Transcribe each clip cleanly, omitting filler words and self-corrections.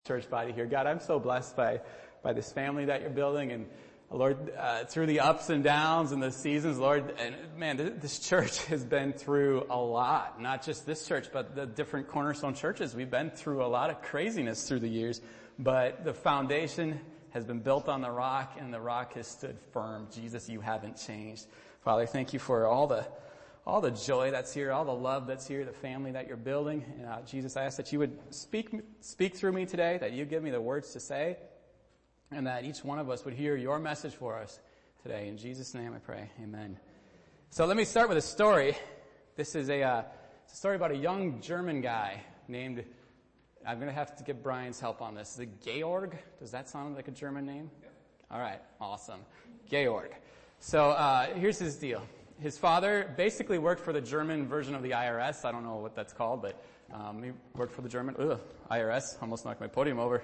church body here. God, I'm so blessed by this family that you're building, and Lord, through the ups and downs and the seasons, Lord, and man, this church has been through a lot. Not just this church, but the different Cornerstone churches. We've been through a lot of craziness through the years, but the foundation has been built on the rock, and the rock has stood firm. Jesus, you haven't changed. Father, thank you for all the joy that's here, all the love that's here, the family that you're building. And Jesus, I ask that you would speak through me today, that you give me the words to say, and that each one of us would hear your message for us today. In Jesus' name I pray, amen. So let me start with a story. This is it's a story about a young German guy named, I'm going to have to get Brian's help on this. Is it Georg? Does that sound like a German name? Yeah. All right, awesome. Georg. So here's his deal. His father basically worked for the German version of the IRS. I don't know what that's called, but he worked for the German IRS. Almost knocked my podium over.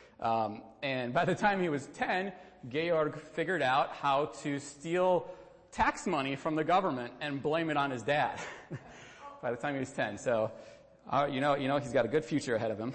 And by the time he was 10, Georg figured out how to steal tax money from the government and blame it on his dad. By the time he was 10. So, you know, he's got a good future ahead of him.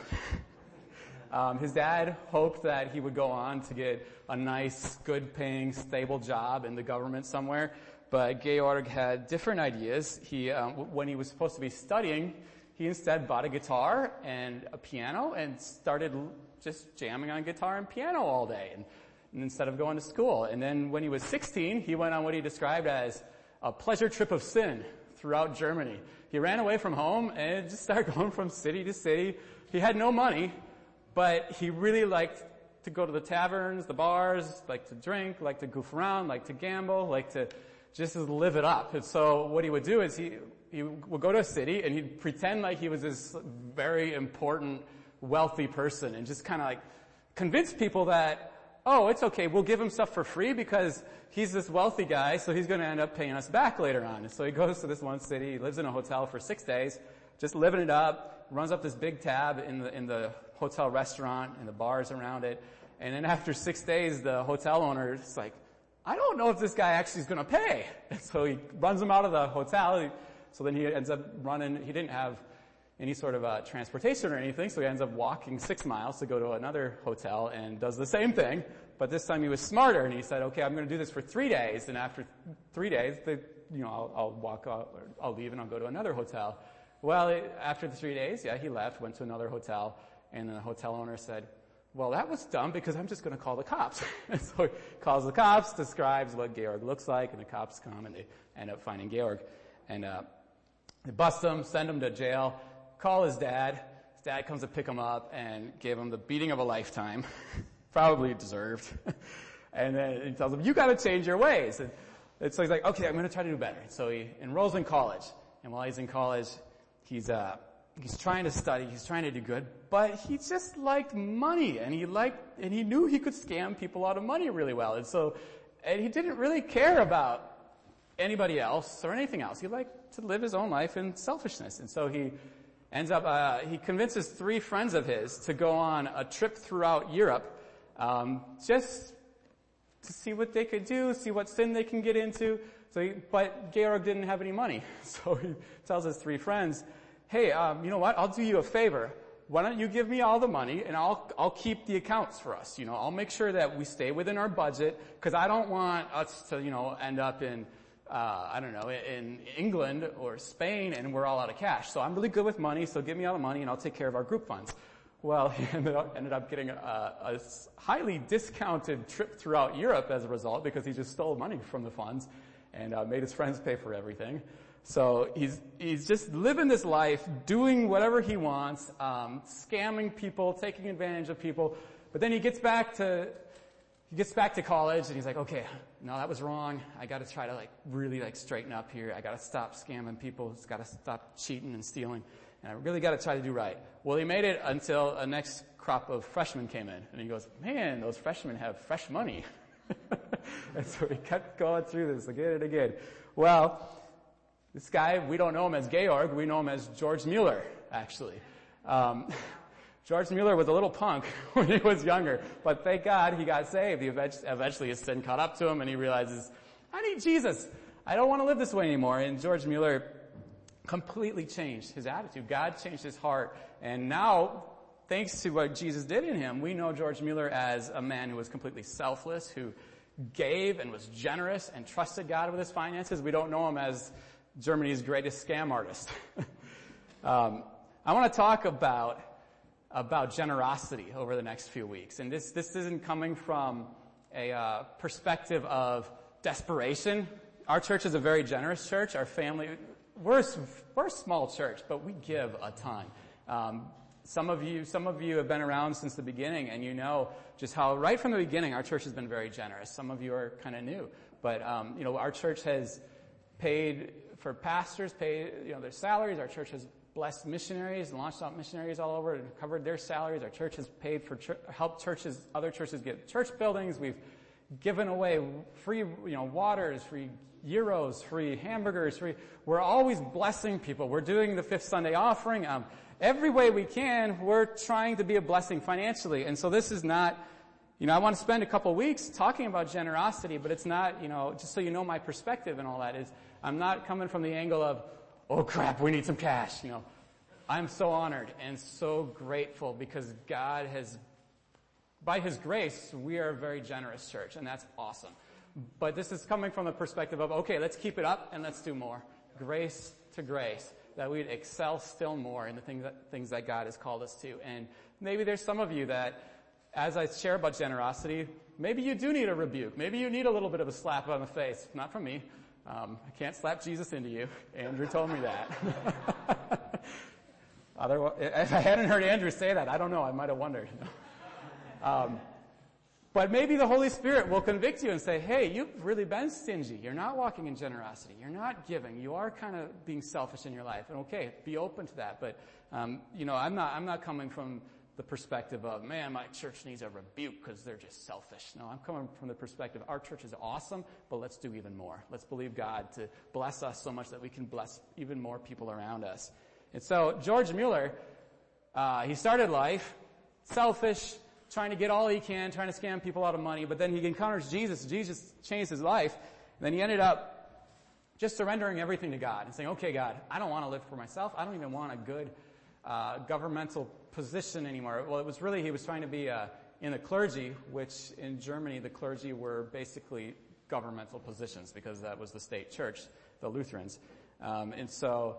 His dad hoped that he would go on to get a nice, good-paying, stable job in the government somewhere. But Georg had different ideas. When he was supposed to be studying, he instead bought a guitar and a piano and started just jamming on guitar and piano all day and instead of going to school. And then when he was 16, he went on what he described as a pleasure trip of sin throughout Germany. He ran away from home and just started going from city to city. He had no money, but he really liked to go to the taverns, the bars, liked to drink, liked to goof around, liked to gamble, liked to just live it up. And so what he would do is he would go to a city and he'd pretend like he was this very important, wealthy person and just kind of like convince people that, oh, it's okay, we'll give him stuff for free because he's this wealthy guy, so he's going to end up paying us back later on. And so he goes to this one city, he lives in a hotel for 6 days, just living it up, runs up this big tab in the hotel restaurant and the bars around it. And then after 6 days, the hotel owner is like, I don't know if this guy actually is going to pay. And so he runs him out of the hotel. So then he ends up running. He didn't have any sort of transportation or anything, so he ends up walking 6 miles to go to another hotel and does the same thing. But this time he was smarter, and he said, okay, I'm going to do this for 3 days. And after 3 days, I'll walk out, or I'll leave and I'll go to another hotel. Well, after the 3 days, he left, went to another hotel, and then the hotel owner said, well, that was dumb because I'm just going to call the cops. And so he calls the cops, describes what Georg looks like, and the cops come and they end up finding Georg. And they bust him, send him to jail, call his dad. His dad comes to pick him up and give him the beating of a lifetime, probably deserved. And then he tells him, you got to change your ways. And so he's like, okay, I'm going to try to do better. So he enrolls in college. And while he's in college, he's trying to study, he's trying to do good, but he just liked money, and he knew he could scam people out of money really well. And he didn't really care about anybody else or anything else. He liked to live his own life in selfishness. And so he ends up, he convinces 3 friends of his to go on a trip throughout Europe, just to see what they could do, see what sin they can get into. But Georg didn't have any money. So he tells his 3 friends, hey, you know what? I'll do you a favor. Why don't you give me all the money and I'll keep the accounts for us. I'll make sure that we stay within our budget because I don't want us to, end up in, in England or Spain and we're all out of cash. So I'm really good with money, so give me all the money and I'll take care of our group funds. Well, he ended up getting a highly discounted trip throughout Europe as a result because he just stole money from the funds and made his friends pay for everything. So he's just living this life, doing whatever he wants, scamming people, taking advantage of people. But then he gets back to college and he's like, okay, no, that was wrong. I got to try to really straighten up here. I got to stop scamming people. Got to stop cheating and stealing. And I really got to try to do right. Well, he made it until a next crop of freshmen came in, and he goes, man, those freshmen have fresh money. And so he kept going through this again and again. Well, this guy, we don't know him as Georg, we know him as George Mueller, actually. George Mueller was a little punk when he was younger, but thank God he got saved. Eventually his sin caught up to him and he realizes, I need Jesus. I don't want to live this way anymore. And George Mueller completely changed his attitude. God changed his heart. And now thanks to what Jesus did in him, we know George Mueller as a man who was completely selfless, who gave and was generous and trusted God with his finances. We don't know him as Germany's greatest scam artist. I want to talk about generosity over the next few weeks. And this isn't coming from a perspective of desperation. Our church is a very generous church. Our family, we're a small church, but we give a ton. Some of you have been around since the beginning, and you know just how right from the beginning our church has been very generous. Some of you are kind of new, but our church has paid for pastors, paid their salaries. Our church has blessed missionaries and launched out missionaries all over and covered their salaries. Our church has paid for helped other churches get church buildings. We've given away free waters, free euros, free hamburgers, we're always blessing people. We're doing the fifth Sunday offering. Every way we can, we're trying to be a blessing financially. And so this is not, I want to spend a couple weeks talking about generosity, but it's not, just so you know my perspective and all that is, I'm not coming from the angle of, oh crap, we need some cash. I'm so honored and so grateful because God has, by His grace, we are a very generous church, and that's awesome. But this is coming from the perspective of, okay, let's keep it up and let's do more. Grace to grace, that we'd excel still more in the things that God has called us to. And maybe there's some of you that, as I share about generosity, maybe you do need a rebuke. Maybe you need a little bit of a slap on the face. Not from me. I can't slap Jesus into you. Andrew told me that. Otherwise, if I hadn't heard Andrew say that, I don't know. I might have wondered. But maybe the Holy Spirit will convict you and say, hey, you've really been stingy. You're not walking in generosity. You're not giving. You are kind of being selfish in your life. And okay, be open to that. But, I'm not coming from the perspective of, man, my church needs a rebuke because they're just selfish. No, I'm coming from the perspective, our church is awesome, but let's do even more. Let's believe God to bless us so much that we can bless even more people around us. And so George Mueller, he started life selfish, trying to get all he can, trying to scam people out of money, but then he encounters Jesus. Jesus changed his life, and then he ended up just surrendering everything to God and saying, okay, God, I don't want to live for myself. I don't even want a good governmental position anymore. Well, he was trying to be in the clergy, which in Germany the clergy were basically governmental positions because that was the state church, the Lutherans. And so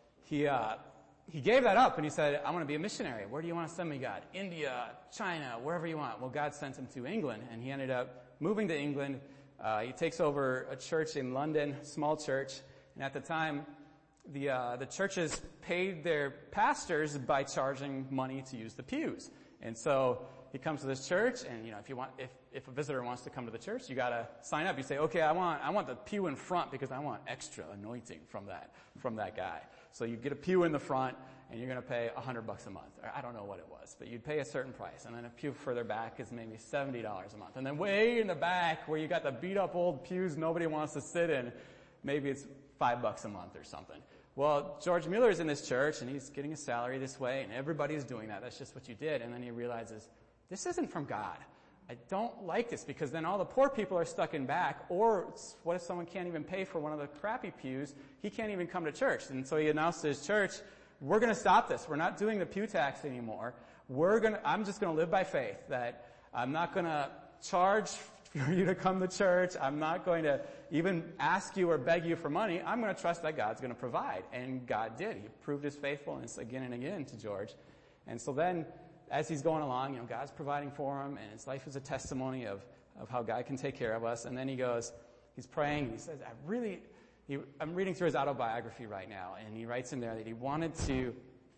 he gave that up and he said, I want to be a missionary. Where do you want to send me, God? India, China, wherever you want. Well, God sent him to England, and he ended up moving to England. He takes over a church in London, small church, and at the time, the churches paid their pastors by charging money to use the pews. And so he comes to this church, and if a visitor wants to come to the church, you gotta sign up. You say, okay, I want the pew in front because I want extra anointing from that guy. So you get a pew in the front, and you're gonna pay $100 a month. Or I don't know what it was, but you'd pay a certain price. And then a pew further back is maybe $70 a month. And then way in the back, where you got the beat up old pews nobody wants to sit in, maybe it's $5 a month or something. Well, George Mueller's in this church, and he's getting a salary this way, and everybody's doing that. That's just what you did. And then he realizes, this isn't from God. I don't like this, because then all the poor people are stuck in back, or what if someone can't even pay for one of the crappy pews? He can't even come to church. And so he announced to his church, we're going to stop this. We're not doing the pew tax anymore. I'm just going to live by faith, that I'm not going to charge for you to come to church. I'm not going to even ask you or beg you for money. I'm going to trust that God's going to provide. And God did. He proved his faithfulness again and again to George. And so then, as he's going along, God's providing for him, and his life is a testimony of how God can take care of us. And then he's praying, and he says, I'm reading through his autobiography right now, and he writes in there that he wanted to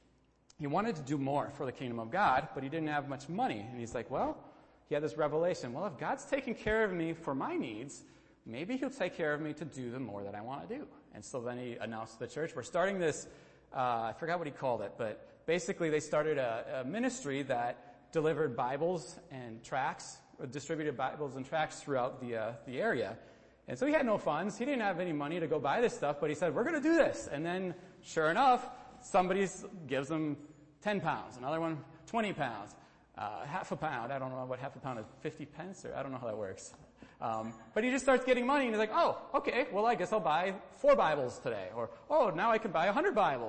do more for the kingdom of God, but he didn't have much money. And he's like, he had this revelation, if God's taking care of me for my needs, maybe he'll take care of me to do the more that I want to do. And so then he announced to the church, we're starting this, I forgot what he called it, but basically they started a ministry that delivered Bibles and tracts, distributed Bibles and tracts throughout the area. And so he had no funds. He didn't have any money to go buy this stuff, but he said, we're going to do this. And then, sure enough, somebody gives him 10 pounds, another one 20 pounds. Half a pound, I don't know what half a pound is, 50 pence, or I don't know how that works. But he just starts getting money, and he's like, okay, I guess I'll buy 4 Bibles today. Or, now I can buy 100 Bibles.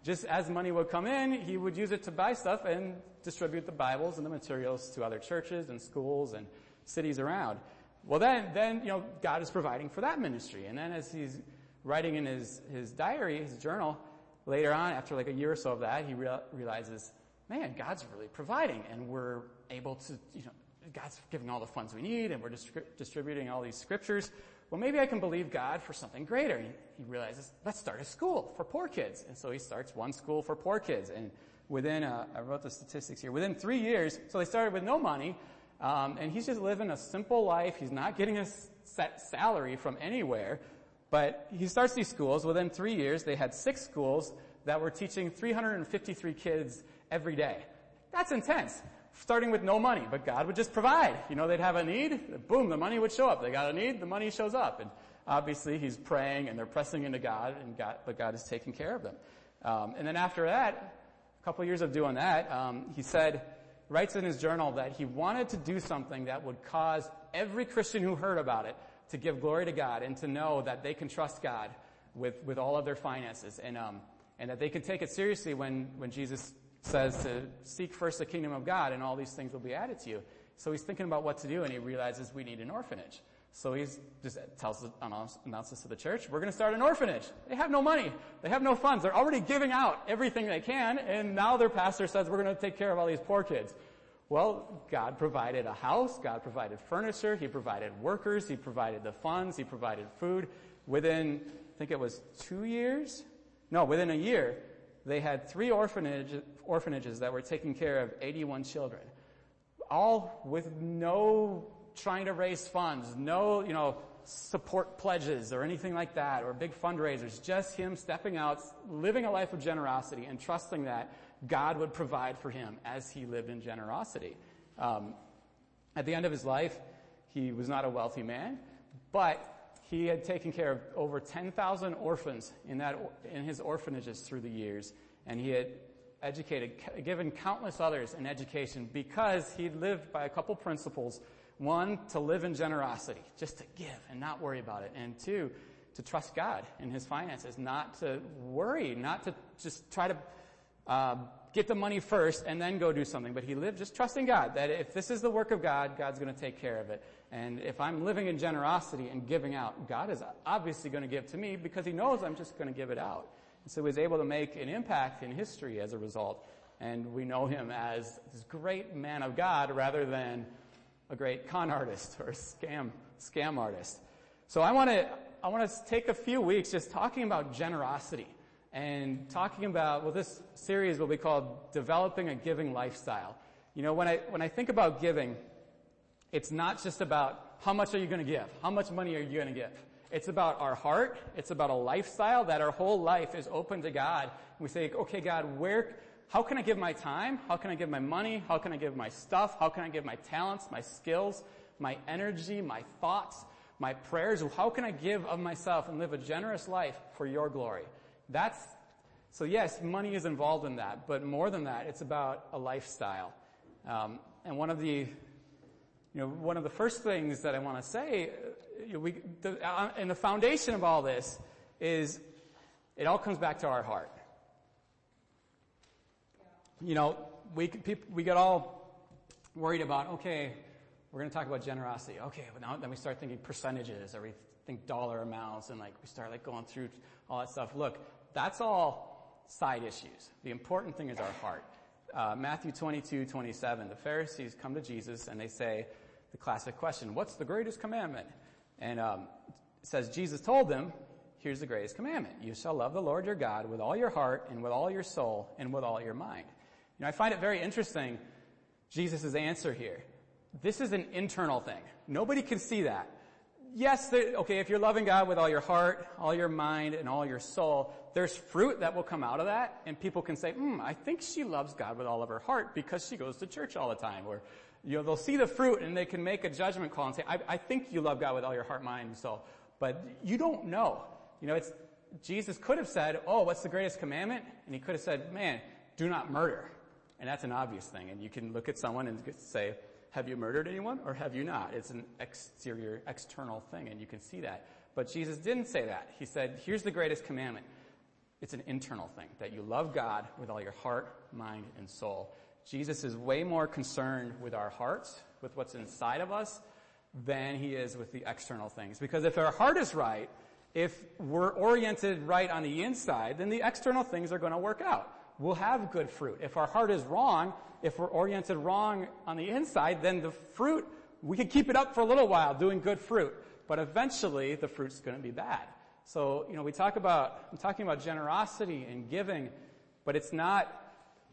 just as money would come in, he would use it to buy stuff and distribute the Bibles and the materials to other churches and schools and cities around. Well, then, God is providing for that ministry. And then as he's writing in his diary, his journal, later on, after like a year or so of that, he realizes, man, God's really providing, and we're able to, God's giving all the funds we need, and we're distributing all these scriptures. Well, maybe I can believe God for something greater. He realizes, let's start a school for poor kids. And so he starts one school for poor kids. And within, I wrote the statistics here, within 3 years, so they started with no money, and he's just living a simple life. He's not getting a set salary from anywhere, but he starts these schools. Within 3 years, they had 6 schools that were teaching 353 kids every day. That's intense. Starting with no money, but God would just provide. They'd have a need, boom, the money would show up. They got a need, the money shows up. And obviously he's praying and they're pressing into God, but God is taking care of them. And then after that, a couple of years of doing that, he writes in his journal that he wanted to do something that would cause every Christian who heard about it to give glory to God and to know that they can trust God with all of their finances, and that they can take it seriously when Jesus says to seek first the kingdom of God and all these things will be added to you. So he's thinking about what to do, and he realizes we need an orphanage. So he's just announces to the church, we're going to start an orphanage. They have no money. They have no funds. They're already giving out everything they can, and now their pastor says we're going to take care of all these poor kids. Well, God provided a house. God provided furniture. He provided workers. He provided the funds. He provided food. Within, I think it was 2 years? No, within a year, they had 3 orphanages that were taking care of 81 children. All with no trying to raise funds, no, support pledges or anything like that, or big fundraisers. Just him stepping out, living a life of generosity, and trusting that God would provide for him as he lived in generosity. At the end of his life, he was not a wealthy man, but he had taken care of over 10,000 orphans in his orphanages through the years, and he had given countless others an education because he lived by a couple principles. 1, to live in generosity, just to give and not worry about it. And 2, to trust God in his finances, not to worry, not to just try to get the money first and then go do something. But he lived just trusting God, that if this is the work of God, God's going to take care of it. And if I'm living in generosity and giving out, God is obviously going to give to me because he knows I'm just going to give it out. And so he was able to make an impact in history as a result. And we know him as this great man of God rather than a great con artist or scam artist. So I want to take a few weeks just talking about generosity and talking about, this series will be called Developing a Giving Lifestyle. When I think about giving, it's not just about how much are you going to give, how much money are you going to give. It's about our heart. It's about a lifestyle that our whole life is open to God. And we say, okay, God, how can I give my time? How can I give my money? How can I give my stuff? How can I give my talents, my skills, my energy, my thoughts, my prayers? How can I give of myself and live a generous life for your glory? So yes, money is involved in that, but more than that, it's about a lifestyle. And one of the first things that I want to say, and the foundation of all this is, it all comes back to our heart. We get all worried about, okay, we're going to talk about generosity. Okay, but now then we start thinking percentages, or we think dollar amounts, and we start going through all that stuff. Look, that's all side issues. The important thing is our heart. Matthew 22:27, the Pharisees come to Jesus and they say the classic question, what's the greatest commandment? And it says, Jesus told them, here's the greatest commandment. You shall love the Lord your God with all your heart and with all your soul and with all your mind. I find it very interesting, Jesus' answer here. This is an internal thing. Nobody can see that. Yes, if you're loving God with all your heart, all your mind, and all your soul, there's fruit that will come out of that, and people can say, I think she loves God with all of her heart because she goes to church all the time. Or, they'll see the fruit and they can make a judgment call and say, I think you love God with all your heart, mind, and soul. But you don't know. Jesus could have said, what's the greatest commandment? And he could have said, do not murder. And that's an obvious thing. And you can look at someone and say, have you murdered anyone or have you not? It's an external thing, and you can see that. But Jesus didn't say that. He said, here's the greatest commandment. It's an internal thing, that you love God with all your heart, mind, and soul. Jesus is way more concerned with our hearts, with what's inside of us, than he is with the external things. Because if our heart is right, if we're oriented right on the inside, then the external things are going to work out. We'll have good fruit. If our heart is wrong, if we're oriented wrong on the inside, then the fruit, we can keep it up for a little while doing good fruit. But eventually, the fruit's going to be bad. So, I'm talking about generosity and giving, but it's not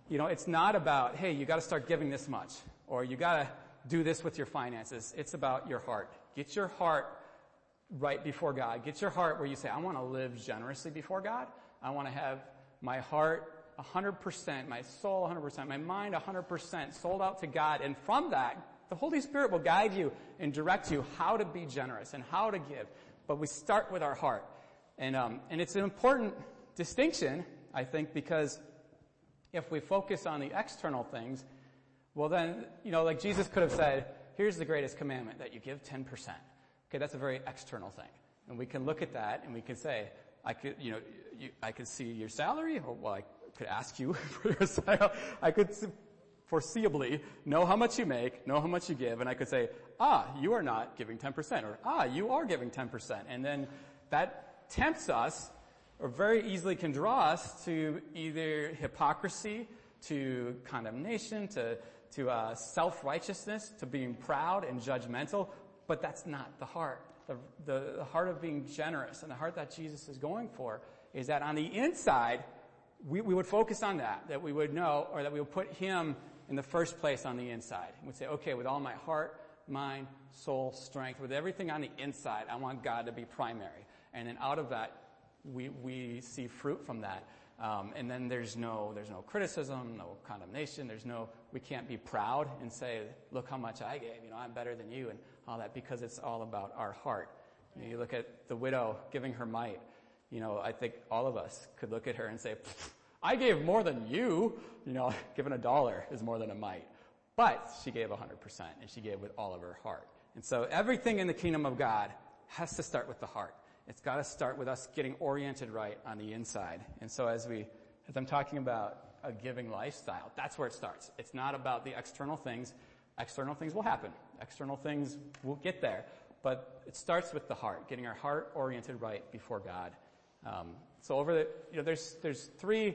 about, hey, you got to start giving this much, or you got to do this with your finances. It's about your heart. Get your heart right before God. Get your heart where you say, I want to live generously before God. I want to have my heart 100%, my soul 100%, my mind 100% sold out to God. And from that, the Holy Spirit will guide you and direct you how to be generous and how to give. But we start with our heart. And it's an important distinction, I think, because if we focus on the external things, well then, like Jesus could have said, here's the greatest commandment, that you give 10%. Okay, that's a very external thing. And we can look at that and we can say, I could see your salary, or I could ask you for your salary. I could foreseeably know how much you make, know how much you give, and I could say, you are not giving 10%, or you are giving 10%. And then that tempts us, or very easily can draw us to either hypocrisy, to condemnation, to self-righteousness, to being proud and judgmental. But that's not the heart. The heart of being generous and the heart that Jesus is going for is that on the inside, we would focus on that we would know, or that we would put him in the first place on the inside. And we'd say, okay, with all my heart, mind, soul, strength, with everything on the inside, I want God to be primary. And then out of that, we see fruit from that. And then there's no criticism, no condemnation, we can't be proud and say, look how much I gave, I'm better than you, and all that, because it's all about our heart. You look at the widow giving her mite, I think all of us could look at her and say, I gave more than you, giving $1 is more than a mite. But she gave 100%, and she gave with all of her heart. And so everything in the kingdom of God has to start with the heart. It's got to start with us getting oriented right on the inside. And so as I'm talking about a giving lifestyle, that's where it starts. It's not about the external things. External things will happen. External things will get there. But it starts with the heart, getting our heart oriented right before God. So there's three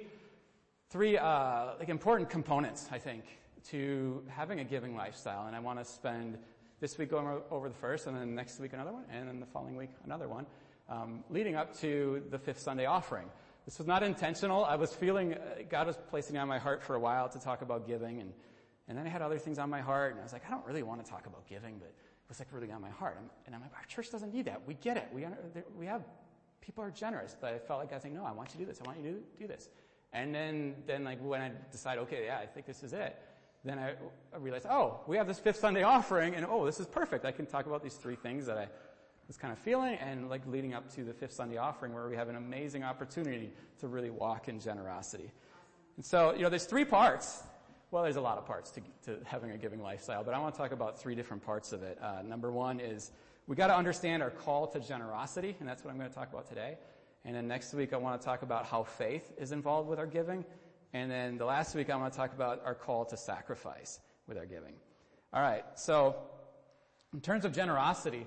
important components, I think, to having a giving lifestyle. And I want to spend this week going over the first, and then next week another one, and then the following week another one. Leading up to the fifth Sunday offering. This was not intentional. I was feeling God was placing it on my heart for a while to talk about giving, and then I had other things on my heart, and I was like, I don't really want to talk about giving, but it was really on my heart. And I'm like, our church doesn't need that. We get it. We have people are generous, but I felt like God saying, no, I want you to do this. I want you to do this. And then when I decided, okay, yeah, I think this is it, then I realized, we have this fifth Sunday offering, and this is perfect. I can talk about these three things that I was kind of feeling, and leading up to the fifth Sunday offering, where we have an amazing opportunity to really walk in generosity. And so, there's three parts. Well, there's a lot of parts to having a giving lifestyle, but I want to talk about three different parts of it. Number one is we got to understand our call to generosity, and that's what I'm going to talk about today. And then next week, I want to talk about how faith is involved with our giving. And then the last week, I want to talk about our call to sacrifice with our giving. All right. So in terms of generosity,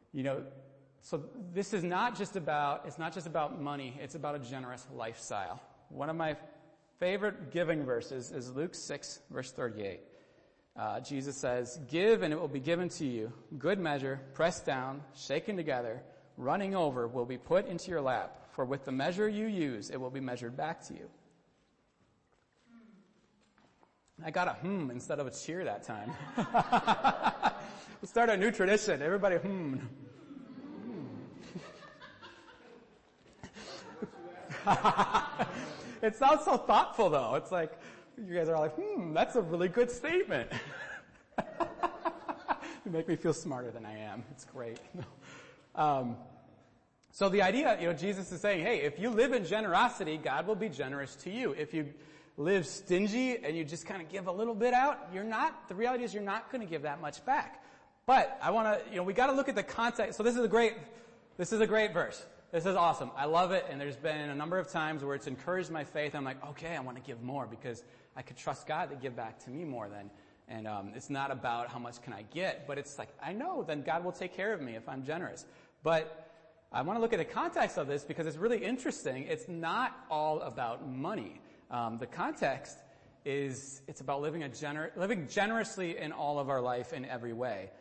so this is it's not just about money. It's about a generous lifestyle. One of my favorite giving verses is Luke 6, verse 38. Jesus says, give and it will be given to you. Good measure, pressed down, shaken together, running over will be put into your lap. For with the measure you use, it will be measured back to you. I got a instead of a cheer that time. We'll start a new tradition. Everybody It sounds so thoughtful, though. It's like, you guys are all like, that's a really good statement. You make me feel smarter than I am. It's great. So the idea, Jesus is saying, hey, if you live in generosity, God will be generous to you. If you live stingy and you just kind of give a little bit out, the reality is you're not going to give that much back. But I want to, we got to look at the context. So this is a great verse. This is awesome. I love it, and there's been a number of times where it's encouraged my faith. I'm like, okay, I want to give more because I could trust God to give back to me more then. And it's not about how much can I get, but it's like, I know then God will take care of me if I'm generous. But I want to look at the context of this because it's really interesting. It's not all about money. The context is it's about living generously in all of our life in every way.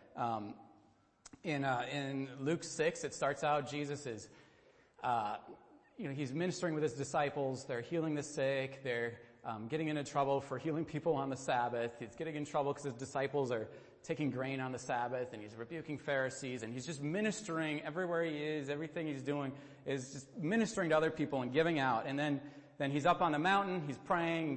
In Luke 6, it starts out, Jesus is, he's ministering with his disciples. They're healing the sick. They're getting into trouble for healing people on the Sabbath. He's getting in trouble because his disciples are taking grain on the Sabbath, and he's rebuking Pharisees, and he's just ministering everywhere he is. Everything he's doing is just ministering to other people and giving out. And then he's up on the mountain. He's praying. And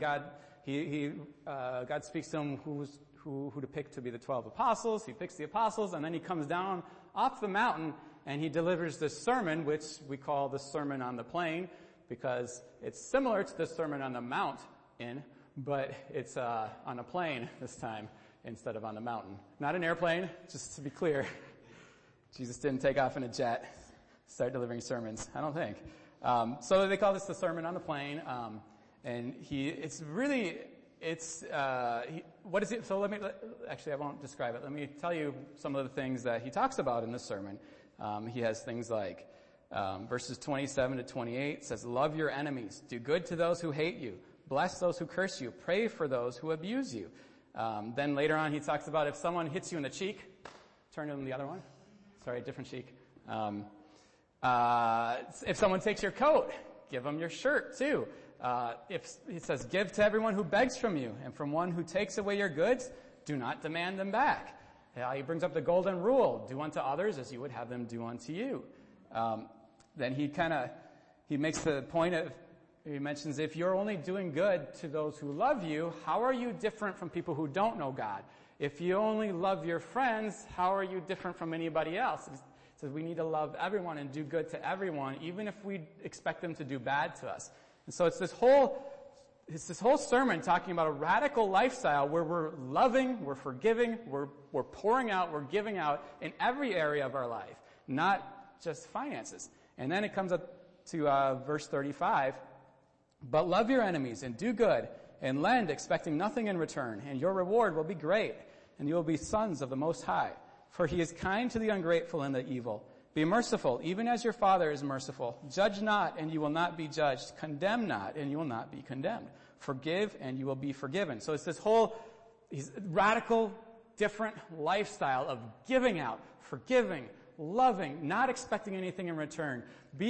God speaks to him who to pick to be the 12 apostles. He picks the apostles, and then he comes down off the mountain, and he delivers this sermon, which we call the Sermon on the Plain, because it's similar to the Sermon on the Mount, but it's on a plane this time instead of on the mountain. Not an airplane, just to be clear. Jesus didn't take off in a jet, start delivering sermons, I don't think. So they call this the Sermon on the Plain, and what is it? So actually I won't describe it. Let me tell you some of the things that he talks about in this sermon. He has things like, verses 27 to 28 says, love your enemies, do good to those who hate you, bless those who curse you, pray for those who abuse you. Then later on he talks about if someone hits you in the cheek, turn to them the other one. Sorry, different cheek. If someone takes your coat, give them your shirt too. If he says, give to everyone who begs from you, and from one who takes away your goods, do not demand them back. He brings up the golden rule, do unto others as you would have them do unto you. Then he makes the point of, he mentions if you're only doing good to those who love you, how are you different from people who don't know God? If you only love your friends, how are you different from anybody else? It says we need to love everyone and do good to everyone, even if we expect them to do bad to us. And so it's this whole sermon talking about a radical lifestyle where we're loving, we're forgiving, we're pouring out, we're giving out in every area of our life, not just finances. And then it comes up to verse 35. But love your enemies and do good and lend, expecting nothing in return, and your reward will be great, and you will be sons of the Most High. For he is kind to the ungrateful and the evil. Be merciful, even as your Father is merciful. Judge not, and you will not be judged. Condemn not, and you will not be condemned. Forgive, and you will be forgiven. So it's this whole radical, different lifestyle of giving out, forgiving, loving, not expecting anything in return,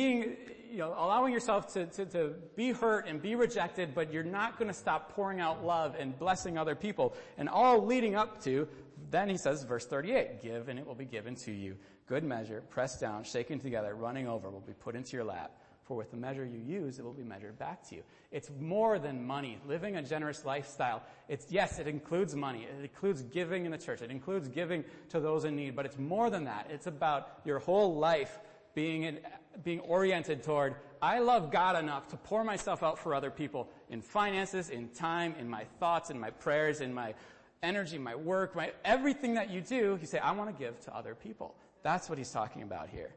allowing yourself to be hurt and be rejected, but you're not going to stop pouring out love and blessing other people. And all leading up to, then he says, verse 38, give and it will be given to you. Good measure, pressed down, shaken together, running over, will be put into your lap. For with the measure you use, it will be measured back to you. It's more than money. Living a generous lifestyle, it includes money. It includes giving in the church. It includes giving to those in need. But it's more than that. It's about your whole life being oriented toward, I love God enough to pour myself out for other people in finances, in time, in my thoughts, in my prayers, in my energy, my work, everything that you do. You say, I want to give to other people. That's what he's talking about here.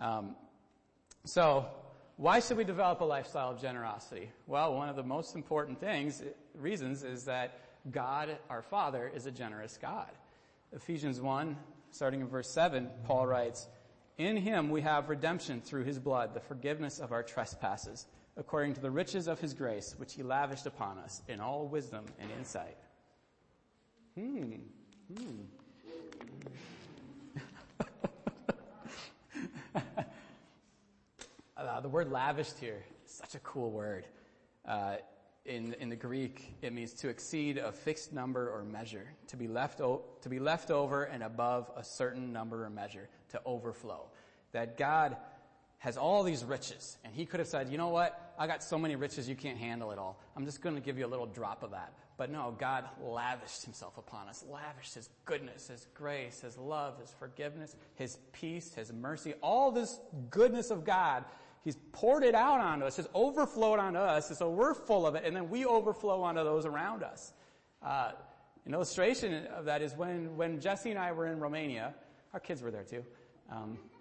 So why should we develop a lifestyle of generosity? Well, one of the most important reasons is that God, our Father, is a generous God. Ephesians 1, starting in verse 7, Paul writes, in him we have redemption through his blood, the forgiveness of our trespasses, according to the riches of his grace, which he lavished upon us in all wisdom and insight. The word lavished here is such a cool word. In the Greek, it means to exceed a fixed number or measure, to be left over and above a certain number or measure, to overflow. That God has all these riches, and he could have said, you know what, I got so many riches you can't handle it all. I'm just going to give you a little drop of that. But no, God lavished himself upon us, lavished his goodness, his grace, his love, his forgiveness, his peace, his mercy, all this goodness of God. He's poured it out onto us, just overflowed onto us, and so we're full of it, and then we overflow onto those around us. An illustration of that is when Jesse and I were in Romania, our kids were there too,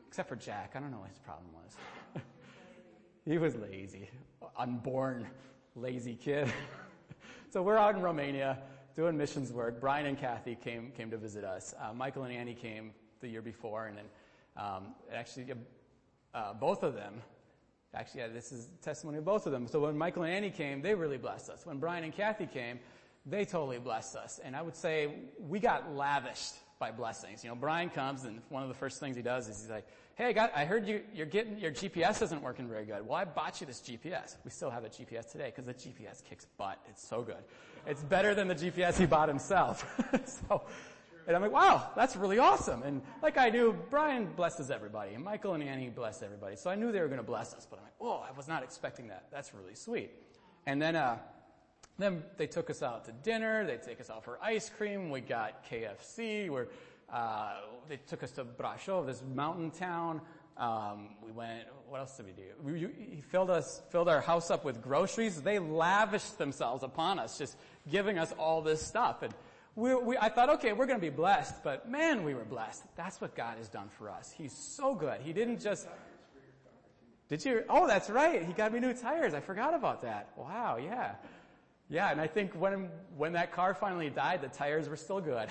except for Jack. I don't know what his problem was. He was lazy, unborn, lazy kid. So we're out in Romania doing missions work. Brian and Kathy came to visit us. Michael and Annie came the year before, and then both of them. Actually, this is testimony of both of them. So when Michael and Annie came, they really blessed us. When Brian and Kathy came, they totally blessed us. And I would say we got lavished by blessings. You know, Brian comes, and one of the first things he does is he's like, hey, I heard your GPS isn't working very good. Well, I bought you this GPS. We still have a GPS today because the GPS kicks butt. It's so good. It's better than the GPS he bought himself. And I'm like, wow, that's really awesome. And like I knew, Brian blesses everybody, and Michael and Annie bless everybody. So I knew they were going to bless us, but I'm like, whoa, I was not expecting that. That's really sweet. And then they took us out to dinner. They take us out for ice cream. We got KFC. They took us to Brașov, this mountain town. We went, what else did we do? He filled our house up with groceries. They lavished themselves upon us, just giving us all this stuff. And I thought, okay, we're going to be blessed, but man, we were blessed. That's what God has done for us. He's so good. He didn't just... Did you? Oh, that's right. He got me new tires. I forgot about that. Wow, yeah. Yeah, and I think when that car finally died, the tires were still good.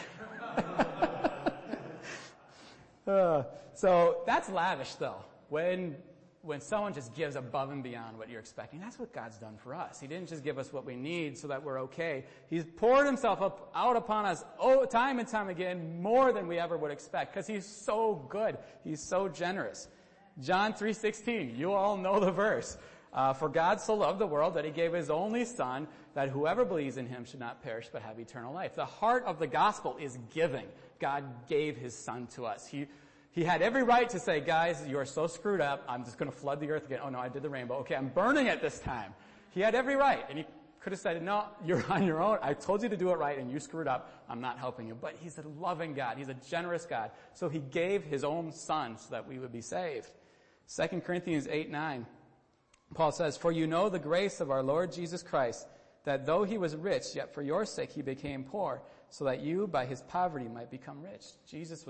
So that's lavish, though. When someone just gives above and beyond what you're expecting, that's what God's done for us. He didn't just give us what we need so that we're okay. He's poured himself out upon us time and time again, more than we ever would expect, because he's so good. He's so generous. John 3:16, you all know the verse. For God so loved the world that he gave his only Son, that whoever believes in him should not perish but have eternal life. The heart of the gospel is giving. God gave his Son to us. He had every right to say, guys, you are so screwed up, I'm just going to flood the earth again. Oh no, I did the rainbow. Okay, I'm burning it this time. He had every right. And he could have said, no, you're on your own. I told you to do it right and you screwed up. I'm not helping you. But he's a loving God. He's a generous God. So he gave his own Son so that we would be saved. 2 Corinthians 8:9. Paul says, for you know the grace of our Lord Jesus Christ, that though he was rich, yet for your sake he became poor, so that you by his poverty might become rich. Jesus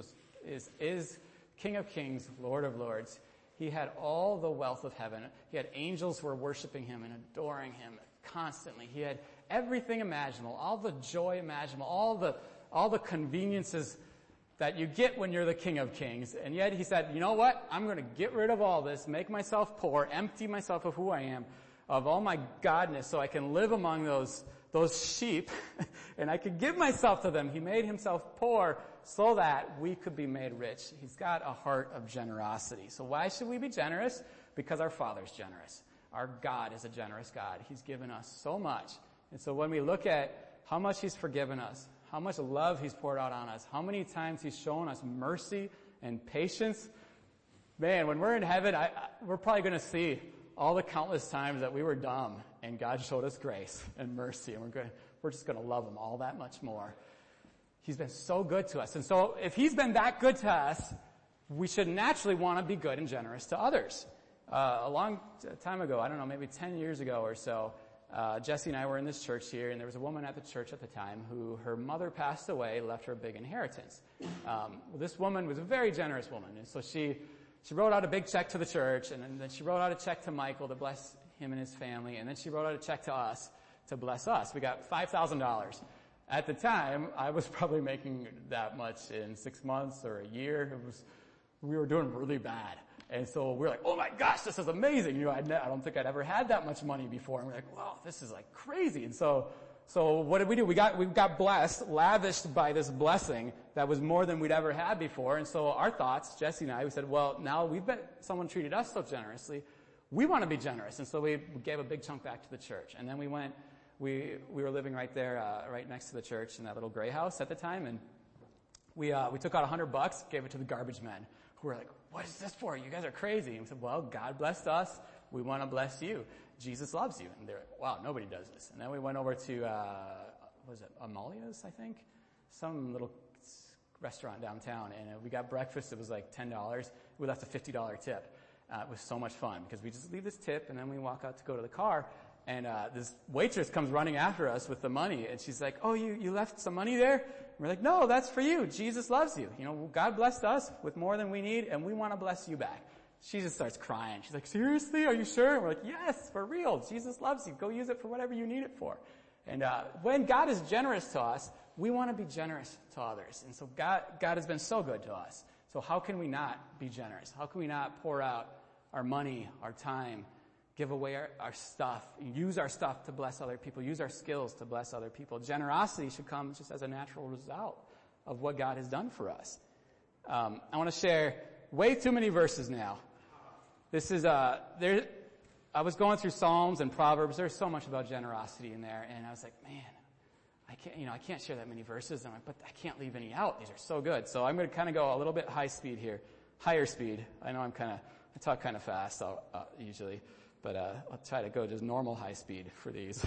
is King of Kings, Lord of Lords. He had all the wealth of heaven. He had angels who were worshiping him and adoring him constantly. He had everything imaginable, all the joy imaginable, all the conveniences that you get when you're the King of Kings. And yet he said, you know what? I'm going to get rid of all this, make myself poor, empty myself of who I am, of all my godness, so I can live among those sheep, and I could give myself to them. He made himself poor so that we could be made rich. He's got a heart of generosity. So why should we be generous? Because our Father's generous. Our God is a generous God. He's given us so much. And so when we look at how much he's forgiven us, how much love he's poured out on us, how many times he's shown us mercy and patience, man, when we're in heaven, we're probably going to see all the countless times that we were dumb and God showed us grace and mercy, and we're just going to love him all that much more. He's been so good to us. And so if he's been that good to us, we should naturally want to be good and generous to others. A long time ago, I don't know, maybe 10 years ago or so, Jesse and I were in this church here, and there was a woman at the church at the time who her mother passed away, left her a big inheritance. This woman was a very generous woman, and so she wrote out a big check to the church, and then she wrote out a check to Michael to bless him and his family, and then she wrote out a check to us to bless us. We got $5,000. At the time, I was probably making that much in 6 months or a year. We were doing really bad. And so we're like, oh my gosh, this is amazing. You know, I don't think I'd ever had that much money before. And we're like, wow, this is like crazy. And so what did we do? We got blessed, lavished by this blessing that was more than we'd ever had before. And so our thoughts, Jesse and I, we said, well, now someone treated us so generously. We want to be generous. And so we gave a big chunk back to the church. And then we were living right there, right next to the church in that little gray house at the time. And we took out $100, gave it to the garbage men, who were like, what is this for? You guys are crazy. And we said, well, God blessed us. We want to bless you. Jesus loves you. And they're like, wow, nobody does this. And then we went over to, was it Amalia's, I think? Some little restaurant downtown. And we got breakfast. It was like $10. We left a $50 tip. It was so much fun because we just leave this tip and then we walk out to go to the car. And this waitress comes running after us with the money. And she's like, oh, you left some money there? we're like, no, that's for you. Jesus loves you. God blessed us with more than we need, and we want to bless you back. She just starts crying. She's like, seriously? Are you sure? And we're like, yes, for real. Jesus loves you. Go use it for whatever you need it for. And when God is generous to us, we want to be generous to others. And so God has been so good to us. So how can we not be generous? How can we not pour out our money, our time, give away our stuff, use our stuff to bless other people, use our skills to bless other people? Generosity should come just as a natural result of what God has done for us. I want to share way too many verses now. This is, I was going through Psalms and Proverbs. There's so much about generosity in there. And I was like, man, I can't share that many verses. I'm like, but I can't leave any out. These are so good. So I'm going to kind of go a little bit higher speed. I know I talk kind of fast usually, but I'll try to go just normal high speed for these.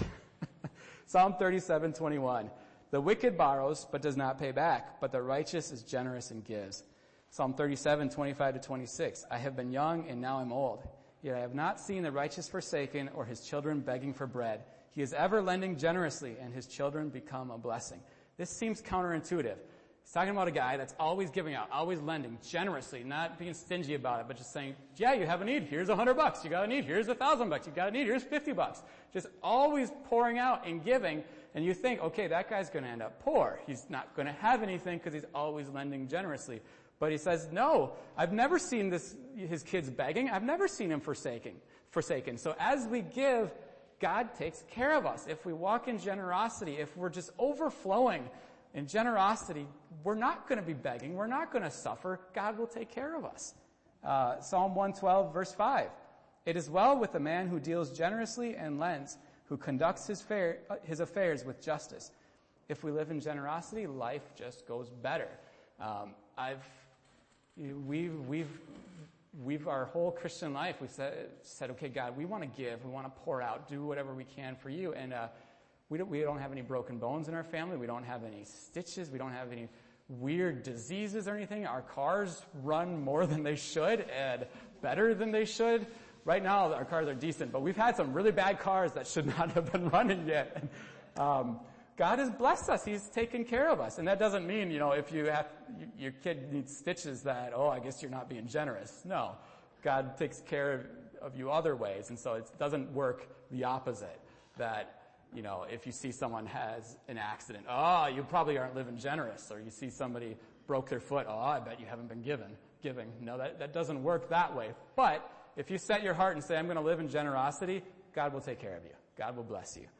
Psalm 37:21. The wicked borrows, but does not pay back, but the righteous is generous and gives. Psalm 37:25-26. I have been young and now I'm old. Yet I have not seen the righteous forsaken or his children begging for bread. He is ever lending generously and his children become a blessing. This seems counterintuitive. He's talking about a guy that's always giving out, always lending generously, not being stingy about it, but just saying, yeah, you have a need. Here's $100. You got a need. Here's $1,000. You got a need. Here's $50. Just always pouring out and giving. And you think, okay, that guy's going to end up poor. He's not going to have anything because he's always lending generously. But he says, no, I've never seen his kids begging. I've never seen him forsaken. So as we give, God takes care of us. If we walk in generosity, if we're just overflowing in generosity, we're not going to be begging. We're not going to suffer. God will take care of us. Psalm 112, verse 5. It is well with the man who deals generously and lends, who conducts his affairs with justice. If we live in generosity, life just goes better. We've our whole Christian life, we've said, okay, God, we want to give, we want to pour out, do whatever we can for you. And we don't have any broken bones in our family. We don't have any stitches. We don't have any weird diseases or anything. Our cars run more than they should and better than they should. Right now, our cars are decent, but we've had some really bad cars that should not have been running yet. God has blessed us. He's taken care of us. And that doesn't mean, if your kid needs stitches that, I guess you're not being generous. No. God takes care of you other ways. And so it doesn't work the opposite. That, if you see someone has an accident, you probably aren't living generous. Or you see somebody broke their foot, I bet you haven't been giving. No, that doesn't work that way. But if you set your heart and say, I'm going to live in generosity, God will take care of you. God will bless you.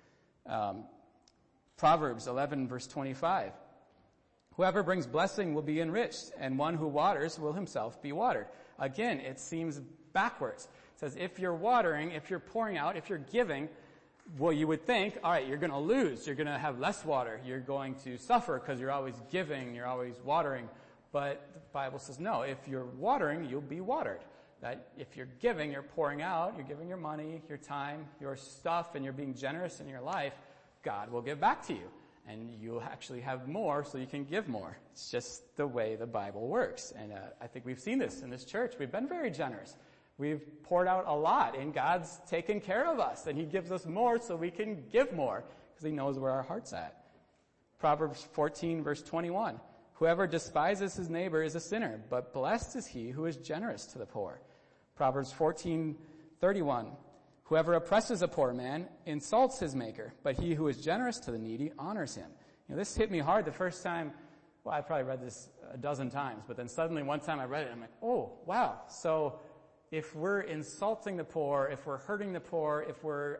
Proverbs 11, verse 25. Whoever brings blessing will be enriched, and one who waters will himself be watered. Again, it seems backwards. It says if you're watering, if you're pouring out, if you're giving, well, you would think, all right, you're going to lose. You're going to have less water. You're going to suffer because you're always giving. You're always watering. But the Bible says, no, if you're watering, you'll be watered. That if you're giving, you're pouring out, you're giving your money, your time, your stuff, and you're being generous in your life, God will give back to you. And you'll actually have more so you can give more. It's just the way the Bible works. And I think we've seen this in this church. We've been very generous. We've poured out a lot, and God's taken care of us. And He gives us more so we can give more because He knows where our heart's at. Proverbs 14, verse 21. Whoever despises his neighbor is a sinner, but blessed is he who is generous to the poor. Proverbs 14:31. Whoever oppresses a poor man insults his maker, but he who is generous to the needy honors him. This hit me hard the first time. Well, I probably read this a dozen times, but then suddenly one time I read it, and I'm like, oh, wow. So if we're insulting the poor, if we're hurting the poor, if we're,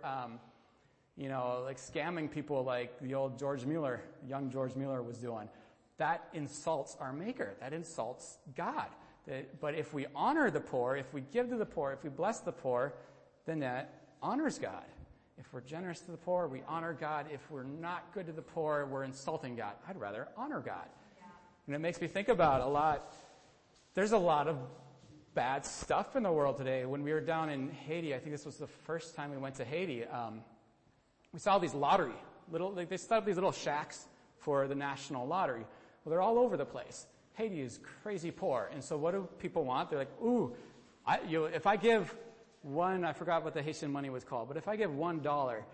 like scamming people like the old young George Mueller was doing, that insults our maker. That insults God. But if we honor the poor, if we give to the poor, if we bless the poor, then that honors God. If we're generous to the poor, we honor God. If we're not good to the poor, we're insulting God. I'd rather honor God. Yeah. And it makes me think about there's a lot of bad stuff in the world today. When we were down in Haiti, I think this was the first time we went to Haiti, we saw these they set up these little shacks for the national lottery. Well, they're all over the place. Haiti is crazy poor. And so what do people want? They're like, if I give I forgot what the Haitian money was called, but if I give $1,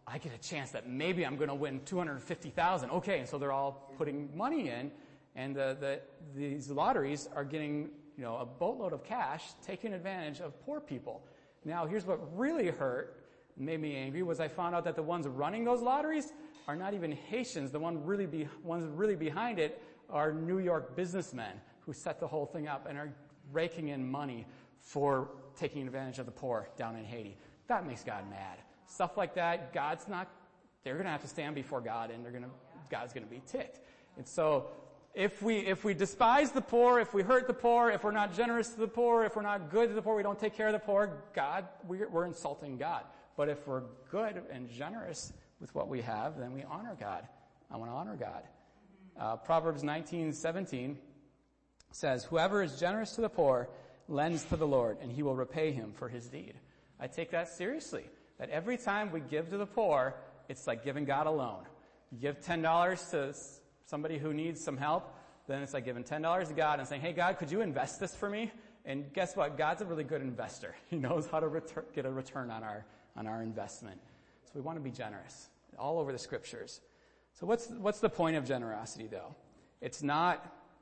I get a chance that maybe I'm going to win $250,000. Okay, and so they're all putting money in, and these lotteries are getting, a boatload of cash, taking advantage of poor people. Now, here's what really hurt, made me angry, was I found out that the ones running those lotteries are not even Haitians. The ones really behind it are New York businessmen who set the whole thing up and are raking in money for taking advantage of the poor down in Haiti. That makes God mad. Stuff like that, they're going to have to stand before God, and God's going to be ticked. And so, if we despise the poor, if we hurt the poor, if we're not generous to the poor, if we're not good to the poor, we don't take care of the poor, we're insulting God. But if we're good and generous with what we have, then we honor God. I want to honor God. Proverbs 19:17 says, "Whoever is generous to the poor lends to the Lord, and he will repay him for his deed." I take that seriously. That every time we give to the poor, it's like giving God a loan. You give $10 to somebody who needs some help, then it's like giving $10 to God and saying, "Hey, God, could you invest this for me?" And guess what? God's a really good investor. He knows how to get a return on our investment. So we want to be generous all over the scriptures. So what's the point of generosity, though? It's not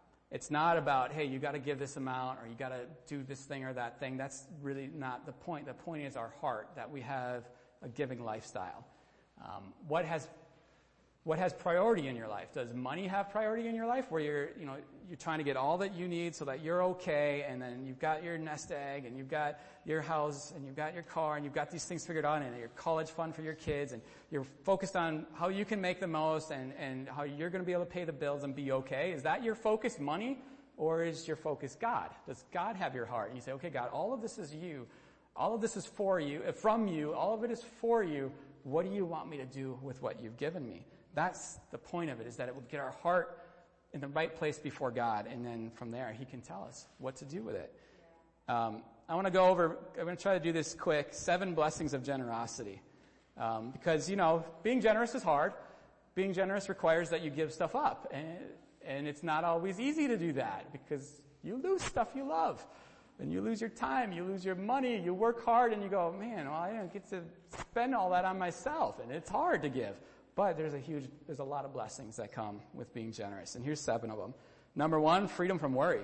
about, hey, you got to give this amount or you got to do this thing or that thing. That's really not the point. The point is our heart, that we have a giving lifestyle. What has priority in your life? Does money have priority in your life, where you're trying to get all that you need so that you're okay, and then you've got your nest egg, and you've got your house, and you've got your car, and you've got these things figured out, and your college fund for your kids, and you're focused on how you can make the most and how you're going to be able to pay the bills and be okay? Is that your focus, money, or is your focus God? Does God have your heart? And you say, okay, God, all of this is you. All of this is for you, from you. All of it is for you. What do you want me to do with what you've given me? That's the point of it, is that it will get our heart in the right place before God, and then from there, He can tell us what to do with it. I want to go over, I'm going to try to do this quick, 7 blessings of generosity. Because, being generous is hard. Being generous requires that you give stuff up, and it's not always easy to do that, because you lose stuff you love. And you lose your time, you lose your money, you work hard, and you go, man, well, I don't get to spend all that on myself, and it's hard to give. But there's a lot of blessings that come with being generous. And here's 7 of them. Number 1, freedom from worry.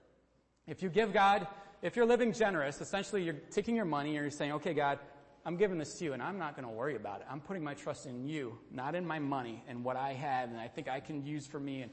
If you give God, if you're living generous, essentially you're taking your money and you're saying, okay, God, I'm giving this to you and I'm not going to worry about it. I'm putting my trust in you, not in my money and what I have and I think I can use for me.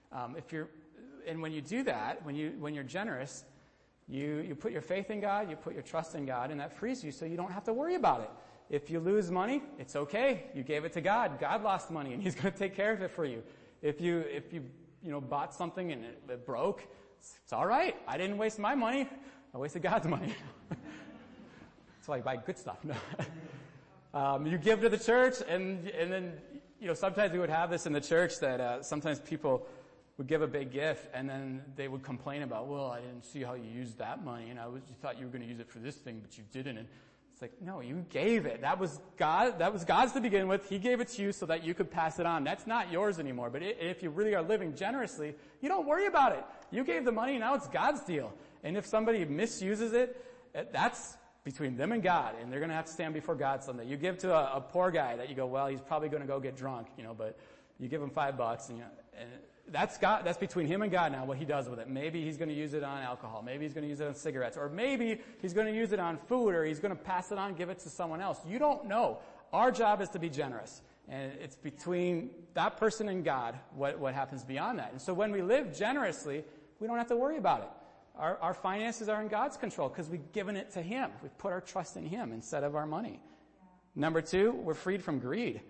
And when you do that, when you're generous, you put your faith in God, you put your trust in God, and that frees you so you don't have to worry about it. If you lose money, it's okay. You gave it to God. God lost money, and He's going to take care of it for you. If you bought something and it broke, it's all right. I didn't waste my money. I wasted God's money. That's why I buy good stuff. No. You give to the church, and then sometimes we would have this in the church that sometimes people would give a big gift, and then they would complain about, well, I didn't see how you used that money, and you thought you were going to use it for this thing, but you didn't. And it's like, no, you gave it. That was God. That was God's to begin with. He gave it to you so that you could pass it on. That's not yours anymore. But if you really are living generously, you don't worry about it. You gave the money, now it's God's deal. And if somebody misuses it, that's between them and God, and they're going to have to stand before God someday. You give to a poor guy that you go, well, he's probably going to go get drunk, but you give him $5, and that's God. That's between him and God now, what he does with it. Maybe he's going to use it on alcohol. Maybe he's going to use it on cigarettes. Or maybe he's going to use it on food, or he's going to pass it on, give it to someone else. You don't know. Our job is to be generous. And it's between that person and God what happens beyond that. And so when we live generously, we don't have to worry about it. Our finances are in God's control because we've given it to Him. We've put our trust in Him instead of our money. Number 2, we're freed from greed.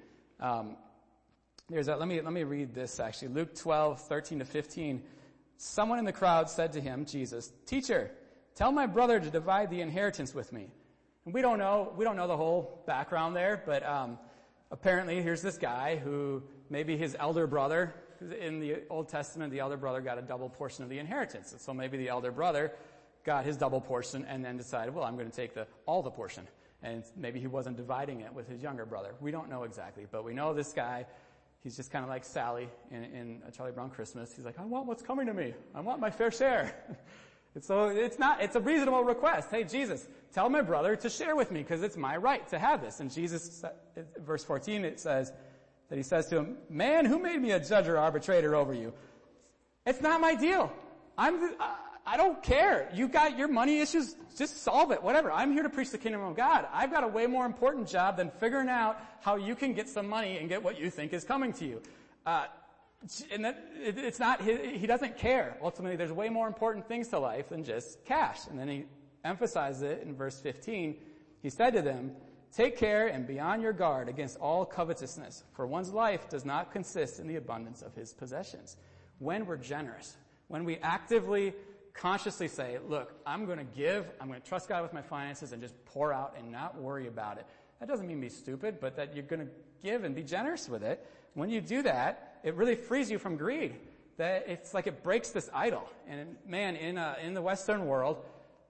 Let me read this actually. Luke 12:13-15. Someone in the crowd said to him, Jesus, "Teacher, tell my brother to divide the inheritance with me." And we don't know the whole background there, but apparently here's this guy who maybe his elder brother, in the Old Testament, the elder brother got a double portion of the inheritance. And so maybe the elder brother got his double portion and then decided, well, I'm going to take all the portion. And maybe he wasn't dividing it with his younger brother. We don't know exactly, but we know this guy. He's just kind of like Sally in A Charlie Brown Christmas. He's like, I want what's coming to me. I want my fair share. And so it's a reasonable request. Hey, Jesus, tell my brother to share with me because it's my right to have this. And Jesus, verse 14, it says that he says to him, man, who made me a judge or arbitrator over you? It's not my deal. I don't care. You got your money issues, just solve it, whatever. I'm here to preach the kingdom of God. I've got a way more important job than figuring out how you can get some money and get what you think is coming to you. And that it's not, he doesn't care. Ultimately, there's way more important things to life than just cash. And then he emphasizes it in verse 15. He said to them, take care and be on your guard against all covetousness, for one's life does not consist in the abundance of his possessions. When we're generous, when we actively, consciously say, look, I'm going to give, I'm going to trust God with my finances and just pour out and not worry about it. That doesn't mean be stupid, but that you're going to give and be generous with it. When you do that, it really frees you from greed. That it's like it breaks this idol. And man, in the Western world,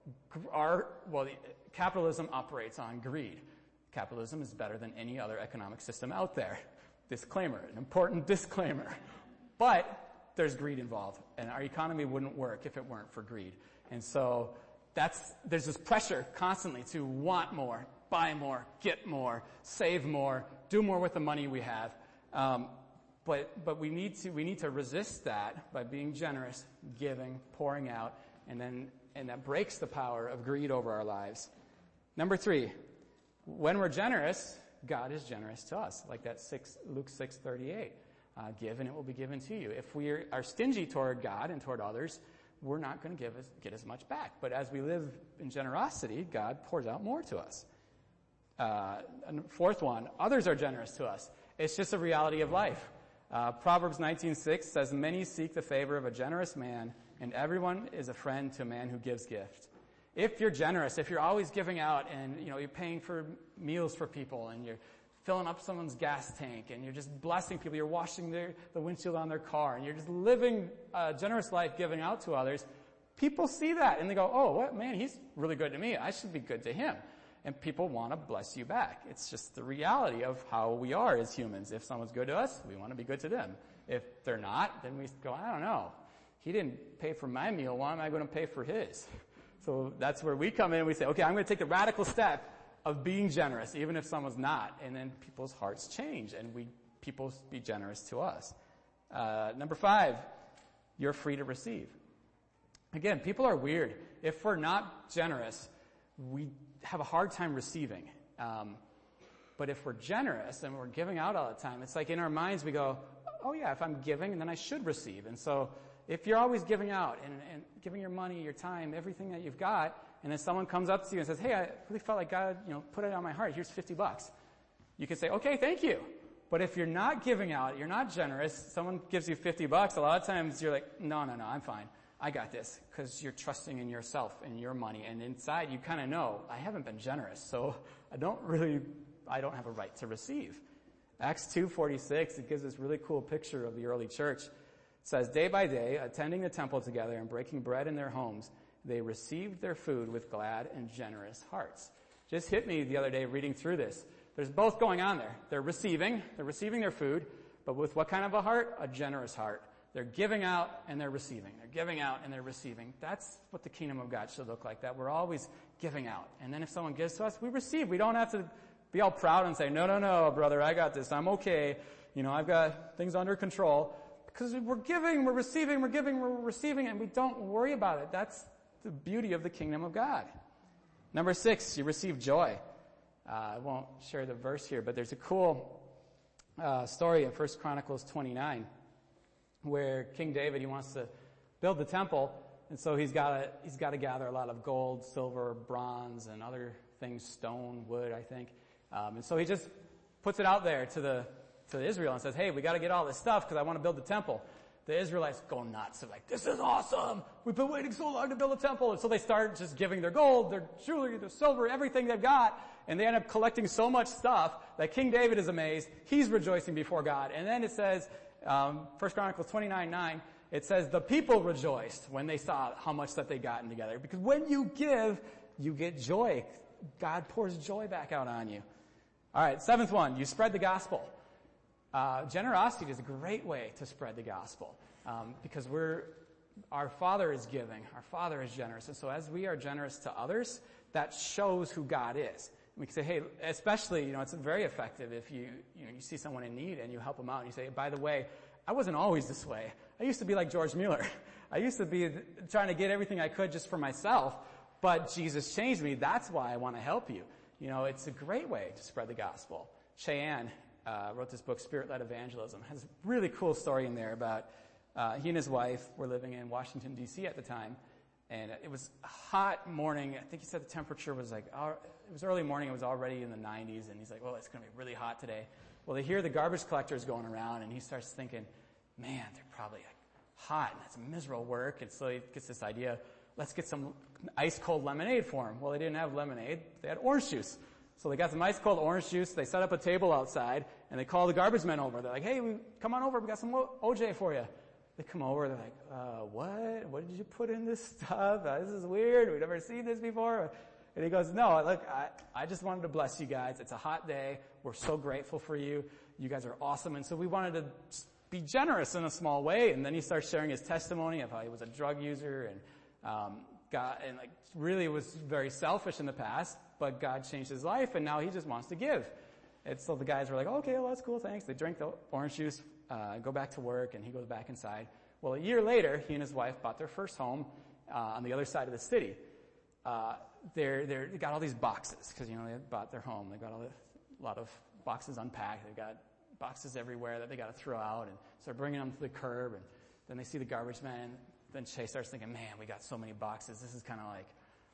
capitalism operates on greed. Capitalism is better than any other economic system out there. Disclaimer, an important disclaimer. But there's greed involved, and our economy wouldn't work if it weren't for greed. And so there's this pressure constantly to want more, buy more, get more, save more, do more with the money we have. But we need to resist that by being generous, giving, pouring out, and that breaks the power of greed over our lives. Number 3, when we're generous, God is generous to us, like that Luke 6:38. Give and it will be given to you. If we are stingy toward God and toward others, we're not going to get as much back. But as we live in generosity, God pours out more to us. And fourth one, others are generous to us. It's just a reality of life. Proverbs 19:6 says, many seek the favor of a generous man, and everyone is a friend to a man who gives gift. If you're generous, if you're always giving out and you're paying for meals for people and you're filling up someone's gas tank and you're just blessing people, you're washing the windshield on their car and you're just living a generous life giving out to others, people see that and they go, oh, what, man, he's really good to me. I should be good to him. And people want to bless you back. It's just the reality of how we are as humans. If someone's good to us, we want to be good to them. If they're not, then we go, I don't know. He didn't pay for my meal. Why am I going to pay for his? So that's where we come in and we say, okay, I'm going to take the radical step of being generous, even if someone's not. And then people's hearts change and people be generous to us. Number 5, you're free to receive. Again, people are weird. If we're not generous, we have a hard time receiving. But if we're generous and we're giving out all the time, it's like in our minds we go, oh yeah, if I'm giving, then I should receive. And so if you're always giving out and giving your money, your time, everything that you've got, and then someone comes up to you and says, hey, I really felt like God, put it on my heart. Here's $50. You can say, okay, thank you. But if you're not giving out, you're not generous, someone gives you $50, a lot of times you're like, no, I'm fine. I got this, because you're trusting in yourself and your money. And inside you kind of know, I haven't been generous, so I don't have a right to receive. Acts 2:46, it gives this really cool picture of the early church. It says, day by day, attending the temple together and breaking bread in their homes, they received their food with glad and generous hearts. Just hit me the other day reading through this. There's both going on there. They're receiving their food, but with what kind of a heart? A generous heart. They're giving out and they're receiving. They're giving out and they're receiving. That's what the kingdom of God should look like, that we're always giving out. And then if someone gives to us, we receive. We don't have to be all proud and say, no, brother, I got this. I'm okay. I've got things under control. Because we're giving, we're receiving, we're giving, we're receiving, and we don't worry about it. That's the beauty of the kingdom of God. Number 6, you receive joy. I won't share the verse here, but there's a cool story in 1 Chronicles 29 where King David, he wants to build the temple, and so he's got to gather a lot of gold, silver, bronze, and other things, stone, wood, I think. And so he just puts it out there to Israel and says, hey, we got to get all this stuff because I want to build the temple. The Israelites go nuts. They're like, this is awesome. We've been waiting so long to build a temple. And so they start just giving their gold, their jewelry, their silver, everything they've got. And they end up collecting so much stuff that King David is amazed. He's rejoicing before God. And then it says, 1 Chronicles 29:9, it says, the people rejoiced when they saw how much that they'd gotten together. Because when you give, you get joy. God pours joy back out on you. All right, 7th one, you spread the gospel. Generosity is a great way to spread the gospel, because our Father is giving. Our Father is generous. And so as we are generous to others, that shows who God is. We can say, hey, especially, it's very effective if you see someone in need and you help them out and you say, by the way, I wasn't always this way. I used to be like George Mueller. I used to be trying to get everything I could just for myself, but Jesus changed me. That's why I want to help you. It's a great way to spread the gospel. Cheyenne wrote this book, Spirit-Led Evangelism. Has a really cool story in there about he and his wife were living in Washington, D.C. at the time. And it was a hot morning. I think he said the temperature was it was early morning. It was already in the 90s. And he's like, well, it's going to be really hot today. Well, they hear the garbage collectors going around, and he starts thinking, man, they're probably hot, and that's miserable work. And so he gets this idea, let's get some ice-cold lemonade for them. Well, they didn't have lemonade. They had orange juice. So they got some ice-cold orange juice. They set up a table outside, and they call the garbage men over. They're like, hey, come on over. We got some OJ for you. They come over, they're like, what? What did you put in this stuff? This is weird. We've never seen this before. And he goes, no, look, I just wanted to bless you guys. It's a hot day. We're so grateful for you. You guys are awesome. And so we wanted to be generous in a small way. And then he starts sharing his testimony of how he was a drug user and really was very selfish in the past, but God changed his life and now he just wants to give. And so the guys were like, okay, well, that's cool. Thanks. They drink the orange juice. Go back to work, and he goes back inside. Well, a year later, he and his wife bought their first home on the other side of the city. They got all these boxes because they had bought their home. They got a lot of boxes unpacked. They've got boxes everywhere that they got to throw out, and start bringing them to the curb. And then they see the garbage man. Then Shay starts thinking, "Man, we got so many boxes. This is kind of like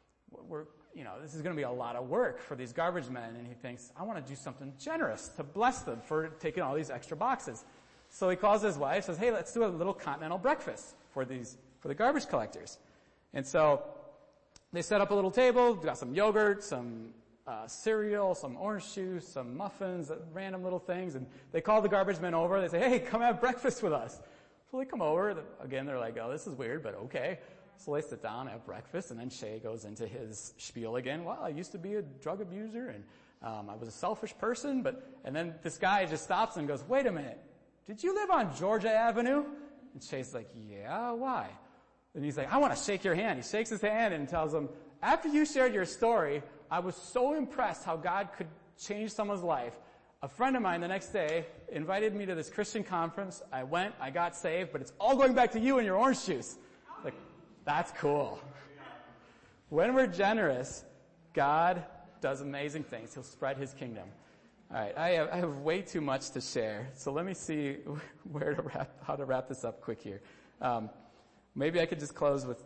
this is going to be a lot of work for these garbage men." And he thinks, "I want to do something generous to bless them for taking all these extra boxes." So he calls his wife, says, hey, let's do a little continental breakfast for the garbage collectors. And so they set up a little table, got some yogurt, some cereal, some orange juice, some muffins, random little things. And they call the garbage men over. They say, hey, come have breakfast with us. So they come over. Again, they're like, oh, this is weird, but okay. So they sit down, have breakfast, and then Shay goes into his spiel again. Well, I used to be a drug abuser, and I was a selfish person. And then this guy just stops and goes, wait a minute. Did you live on Georgia Avenue? And Shay's like, yeah, why? And he's like, I want to shake your hand. He shakes his hand and tells him, after you shared your story, I was so impressed how God could change someone's life. A friend of mine the next day invited me to this Christian conference. I went, I got saved, but it's all going back to you and your orange juice. Like, that's cool. When we're generous, God does amazing things. He'll spread his kingdom. All right, I have way too much to share, so let me see how to wrap this up quick here. Maybe I could just close with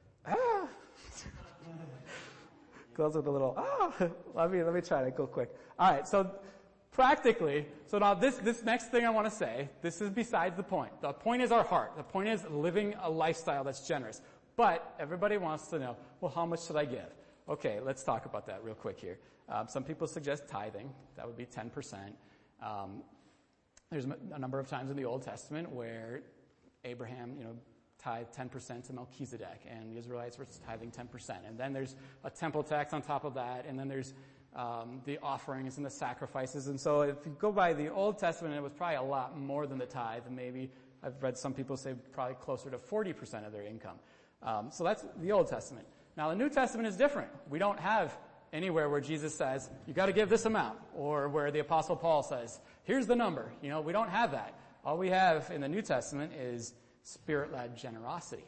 close with a little Let me try to go quick. All right, so practically, now this next thing I want to say, this is besides the point. The point is our heart. The point is living a lifestyle that's generous. But everybody wants to know, well, how much should I give? Okay, let's talk about that real quick here. Some people suggest tithing. That would be 10%. There's a number of times in the Old Testament where Abraham, tithed 10% to Melchizedek, and the Israelites were tithing 10%. And then there's a temple tax on top of that, and then there's the offerings and the sacrifices. And so if you go by the Old Testament, it was probably a lot more than the tithe. And maybe I've read some people say probably closer to 40% of their income. So that's the Old Testament. Now the New Testament is different. We don't have anywhere where Jesus says, you got to give this amount, or where the Apostle Paul says, here's the number. We don't have that. All we have in the New Testament is Spirit-led generosity.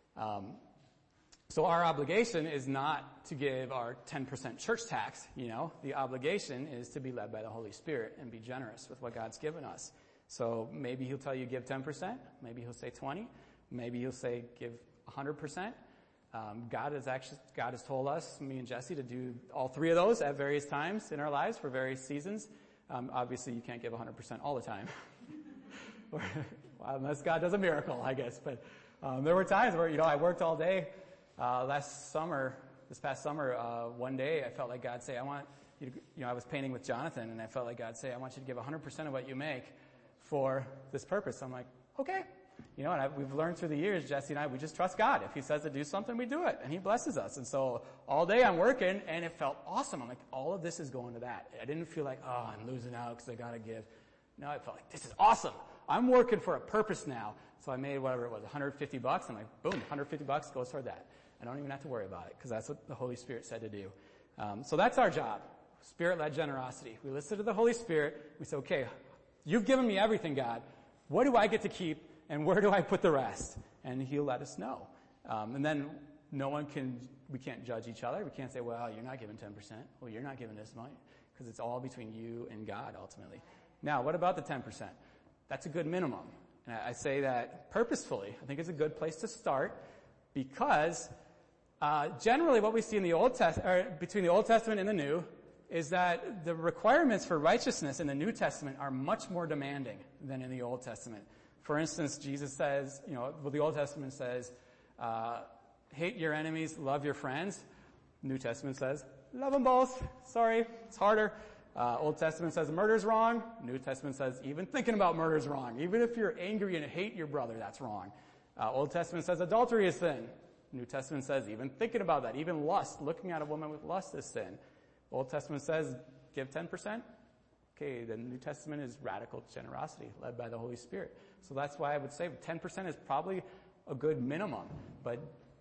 So our obligation is not to give our 10% church tax. The obligation is to be led by the Holy Spirit and be generous with what God's given us. So maybe he'll tell you give 10%. Maybe he'll say 20. Maybe he'll say give 100%. God has told us, me and Jesse, to do all three of those at various times in our lives for various seasons. Obviously, you can't give 100% all the time, unless God does a miracle, I guess. But there were times where I worked all day. This past summer, one day I felt like God say, I want you to, I was painting with Jonathan, and I felt like God say, I want you to give 100% of what you make for this purpose. I'm like, okay. And we've learned through the years, Jesse and I, we just trust God. If he says to do something, we do it, and he blesses us. And so all day I'm working, and it felt awesome. I'm like, all of this is going to that. I didn't feel like, I'm losing out because I got to give. No, I felt like, this is awesome. I'm working for a purpose now. So I made whatever it was, $150. I'm like, boom, $150 goes toward that. I don't even have to worry about it because that's what the Holy Spirit said to do. So that's our job. Spirit-led generosity. We listen to the Holy Spirit. We say, okay, you've given me everything, God. What do I get to keep and where do I put the rest? And he'll let us know. And then we can't judge each other. We can't say, well, you're not giving 10%. Well, you're not giving this much, because it's all between you and God ultimately. Now, what about the 10%? That's a good minimum. And I say that purposefully. I think it's a good place to start because generally what we see in the between the Old Testament and the New is that the requirements for righteousness in the New Testament are much more demanding than in the Old Testament. For instance, Jesus says, the Old Testament says, hate your enemies, love your friends. New Testament says, love them both. Sorry, it's harder. Old Testament says murder's wrong. New Testament says even thinking about murder's wrong. Even if you're angry and hate your brother, that's wrong. Old Testament says adultery is sin. New Testament says even thinking about that, even lust, looking at a woman with lust is sin. Old Testament says give 10%. Okay, the New Testament is radical generosity led by the Holy Spirit. So that's why I would say 10% is probably a good minimum. But,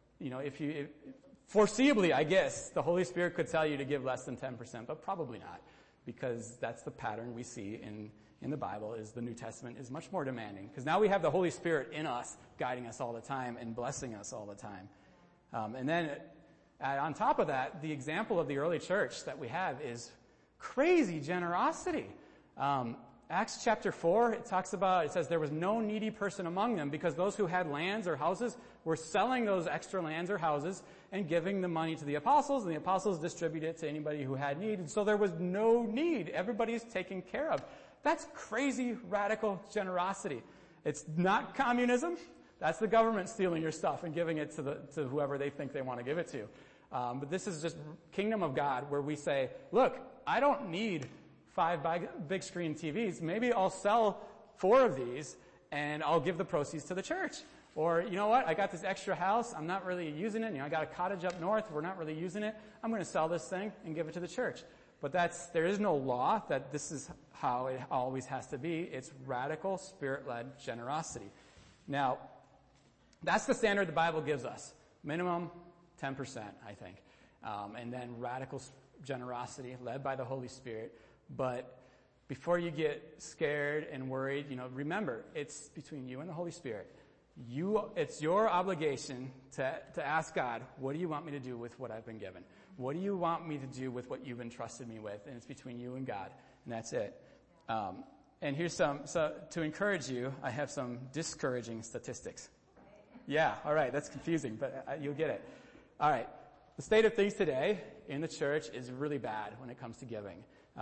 if foreseeably, I guess, the Holy Spirit could tell you to give less than 10%, but probably not. Because that's the pattern we see in the Bible is the New Testament is much more demanding. Because now we have the Holy Spirit in us, guiding us all the time and blessing us all the time. And then on top of that, the example of the early church that we have is crazy generosity. Acts chapter 4, it says there was no needy person among them because those who had lands or houses were selling those extra lands or houses and giving the money to the apostles, and the apostles distributed it to anybody who had need. And so there was no need. Everybody's taken care of. That's crazy, radical generosity. It's not communism. That's the government stealing your stuff and giving it to whoever they think they want to give it to. But this is just kingdom of God where we say, look, I don't need 5 big screen TVs. Maybe I'll sell 4 of these and I'll give the proceeds to the church. Or, you know what, I got this extra house, I'm not really using it. I got a cottage up north, we're not really using it. I'm going to sell this thing and give it to the church. But there is no law that this is how it always has to be. It's radical, Spirit-led generosity. Now, that's the standard the Bible gives us. Minimum 10%, I think. And then radical generosity led by the Holy Spirit. But before you get scared and worried, remember, it's between you and the Holy Spirit. It's your obligation to ask God, what do you want me to do with what I've been given? What do you want me to do with what you've entrusted me with? And it's between you and God. And that's it. And here's so to encourage you, I have some discouraging statistics. Yeah, all right, that's confusing, but you'll get it. All right, the state of things today in the church is really bad when it comes to giving.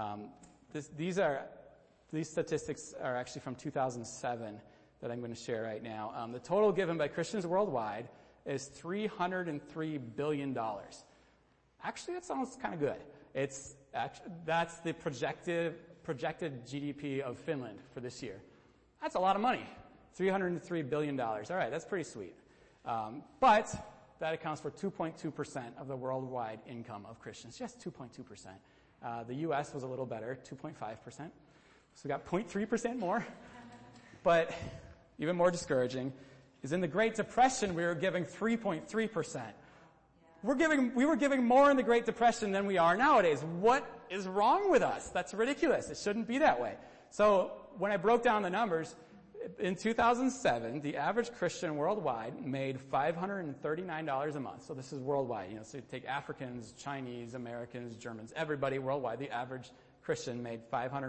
These statistics are actually from 2007 that I'm going to share right now. The total given by Christians worldwide is $303 billion. Actually, that sounds kind of good. That's the projected GDP of Finland for this year. That's a lot of money. $303 billion. All right, that's pretty sweet. But that accounts for 2.2% of the worldwide income of Christians. Just 2.2%. The U.S. was a little better, 2.5%. So we got 0.3% more. But even more discouraging is in the Great Depression, we were giving 3.3%. We were giving more in the Great Depression than we are nowadays. What is wrong with us? That's ridiculous. It shouldn't be that way. So when I broke down the numbers, in 2007, the average Christian worldwide made $539 a month. So this is worldwide. So you take Africans, Chinese, Americans, Germans, everybody worldwide. The average Christian made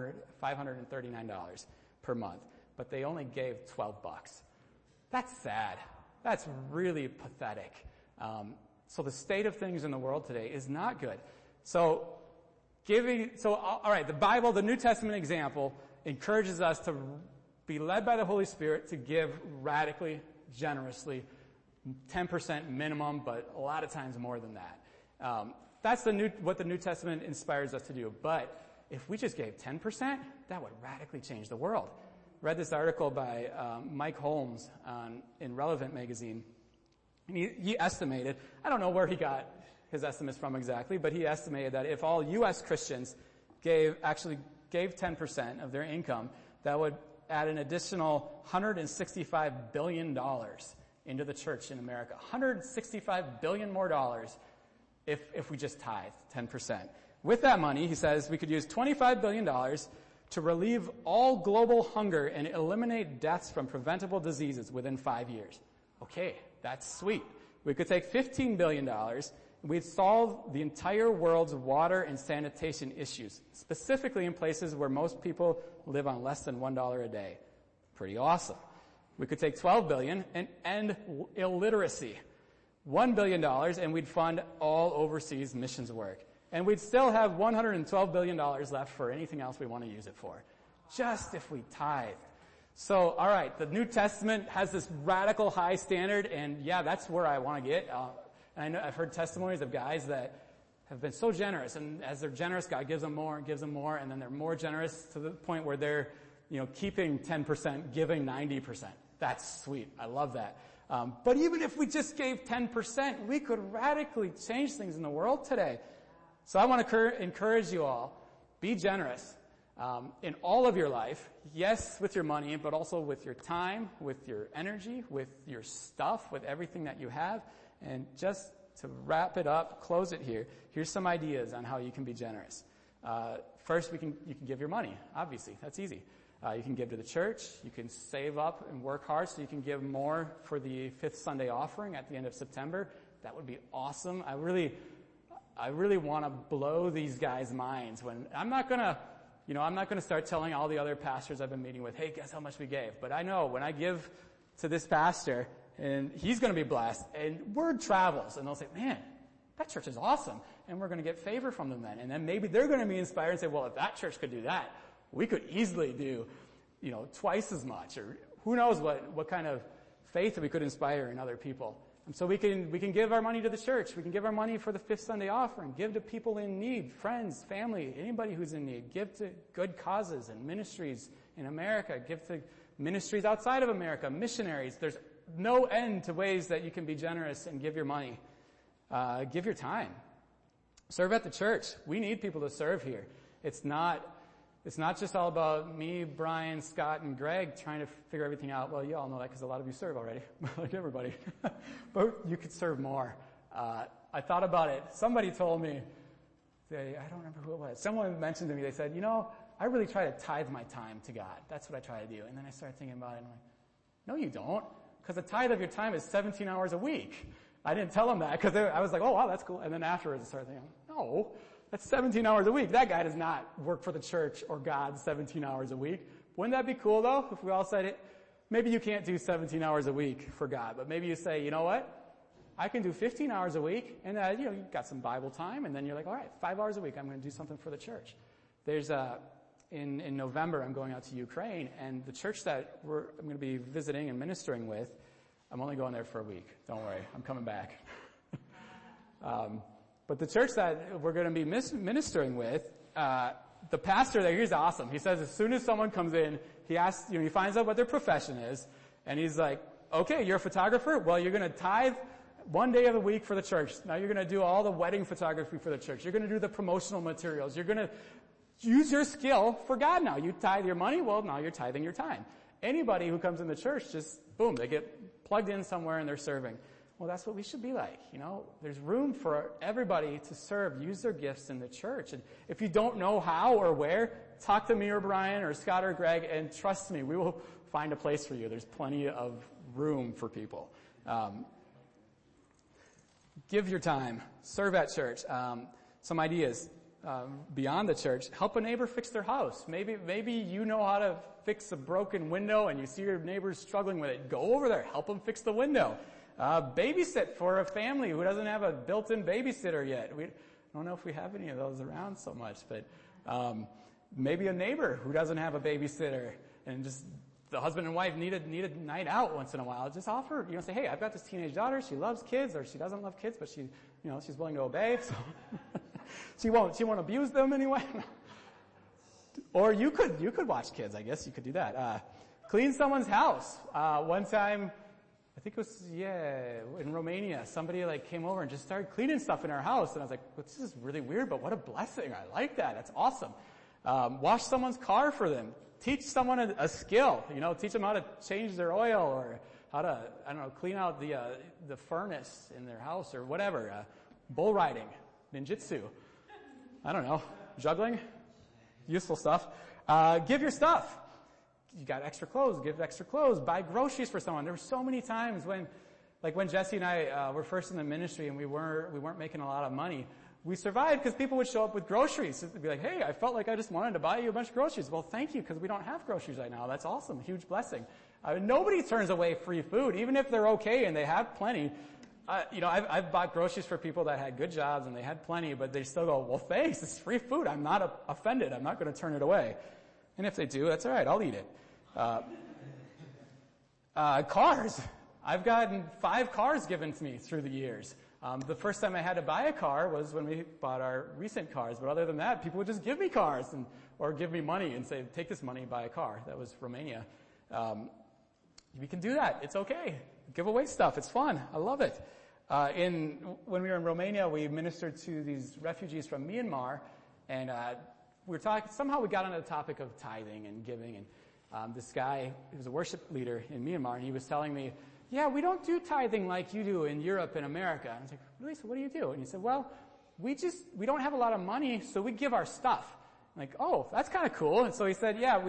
$539 per month. But they only gave $12. That's sad. That's really pathetic. So the state of things in the world today is not good. So all right, the Bible, the New Testament example, encourages us to be led by the Holy Spirit to give radically, generously, 10% minimum, but a lot of times more than that. That's what the New Testament inspires us to do. But if we just gave 10%, that would radically change the world. Read this article by Mike Holmes in Relevant magazine. And he estimated, I don't know where he got his estimates from exactly, but he estimated that if all U.S. Christians gave 10% of their income, that would add an additional $165 billion into the church in America. $165 billion more dollars if we just tithe 10%. With that money, he says, we could use $25 billion to relieve all global hunger and eliminate deaths from preventable diseases within 5 years. Okay, that's sweet. We could take $15 billion. We'd solve the entire world's water and sanitation issues, specifically in places where most people live on less than $1 a day. Pretty awesome. We could take $12 billion and end illiteracy. $1 billion, and we'd fund all overseas missions work. And we'd still have $112 billion left for anything else we want to use it for. Just if we tithe. So, alright, the New Testament has this radical high standard, and yeah, that's where I want to get. And I know I've heard testimonies of guys that have been so generous, and as they're generous, God gives them more and gives them more, and then they're more generous to the point where they're, keeping 10%, giving 90%. That's sweet. I love that. But even if we just gave 10%, we could radically change things in the world today. So I want to encourage you all, be generous in all of your life. Yes, with your money, but also with your time, with your energy, with your stuff, with everything that you have. And just to wrap it up, close it here, here's some ideas on how you can be generous. First, you can give your money. Obviously, that's easy. You can give to the church. You can save up and work hard so you can give more for the Fifth Sunday offering at the end of September. That would be awesome. I really want to blow these guys' minds when I'm not gonna start telling all the other pastors I've been meeting with, hey, guess how much we gave. But I know when I give to this pastor, and he's gonna be blessed, and word travels, and they'll say, man, that church is awesome, and we're gonna get favor from them then. And then maybe they're gonna be inspired and say, well, if that church could do that, we could easily do, twice as much, or who knows what kind of faith we could inspire in other people. And so we can give our money to the church. We can give our money for the Fifth Sunday offering. Give to people in need, friends, family, anybody who's in need. Give to good causes and ministries in America. Give to ministries outside of America, missionaries. There's no end to ways that you can be generous and give your money. Give your time. Serve at the church. We need people to serve here. It's not just all about me, Brian, Scott, and Greg trying to figure everything out. Well, you all know that because a lot of you serve already, like everybody. But you could serve more. I thought about it. Somebody told me, I don't remember who it was. Someone mentioned to me, they said, I really try to tithe my time to God. That's what I try to do. And then I started thinking about it, and I'm like, no, you don't. Because a tithe of your time is 17 hours a week. I didn't tell them that because I was like, oh, wow, that's cool. And then afterwards I started thinking, no. That's 17 hours a week. That guy does not work for the church or God 17 hours a week. Wouldn't that be cool though? If we all said it, maybe you can't do 17 hours a week for God, but maybe you say, you know what? I can do 15 hours a week and, you've got some Bible time and then you're like, all right, 5 hours a week, I'm going to do something for the church. There's in November, I'm going out to Ukraine and the church that I'm going to be visiting and ministering with, I'm only going there for a week. Don't worry. I'm coming back. But the church that we're going to be ministering with, the pastor there, he's awesome. He says as soon as someone comes in, he asks, he finds out what their profession is, and he's like, okay, you're a photographer? Well, you're going to tithe 1 day of the week for the church. Now you're going to do all the wedding photography for the church. You're going to do the promotional materials. You're going to use your skill for God now. You tithe your money, well, now you're tithing your time. Anybody who comes in the church, just boom, they get plugged in somewhere and they're serving. Well, that's what we should be like, There's room for everybody to serve, use their gifts in the church. And if you don't know how or where, talk to me or Brian or Scott or Greg, and trust me, we will find a place for you. There's plenty of room for people. Give your time. Serve at church. Some ideas beyond the church. Help a neighbor fix their house. Maybe you know how to fix a broken window and you see your neighbors struggling with it. Go over there. Help them fix the window. Babysit for a family who doesn't have a built-in babysitter yet. I don't know if we have any of those around so much, but maybe a neighbor who doesn't have a babysitter and just the husband and wife need a night out once in a while. Just offer, say, hey, I've got this teenage daughter. She loves kids, or she doesn't love kids, but she's willing to obey. So she won't abuse them anyway. Or you could watch kids. I guess you could do that. Clean someone's house. One time, I think it was, in Romania, somebody came over and just started cleaning stuff in our house. And I was like, well, this is really weird, but what a blessing. I like that. That's awesome. Wash someone's car for them. teach someone a skill, teach them how to change their oil or how to, clean out the furnace in their house or whatever. Bull riding, ninjutsu, juggling, useful stuff. Give your stuff. You got extra clothes, give extra clothes. Buy groceries for someone. There were so many times when Jesse and I were first in the ministry and we weren't making a lot of money. We survived because people would show up with groceries. They'd be like, hey, I felt like I just wanted to buy you a bunch of groceries. Well, thank you, because we don't have groceries right now. That's awesome. Huge blessing. Nobody turns away free food, even if they're okay and they have plenty. I've bought groceries for people that had good jobs and they had plenty, but they still go, well, thanks. It's free food. I'm not offended. I'm not going to turn it away. And if they do, that's all right. I'll eat it. Cars. I've gotten 5 cars given to me through the years. The first time I had to buy a car was when we bought our recent cars. But other than that, people would just give me cars or give me money and say, take this money and buy a car. That was Romania. We can do that. It's okay. Give away stuff. It's fun. I love it. When we were in Romania, we ministered to these refugees from Myanmar, and we were talking. Somehow we got on the topic of tithing and giving, and this guy who was a worship leader in Myanmar, and he was telling me, yeah, we don't do tithing like you do in Europe and America. And I was like, really? So what do you do? And he said, well, we don't have a lot of money, so we give our stuff. I'm like, oh, that's kind of cool. And so he said, yeah,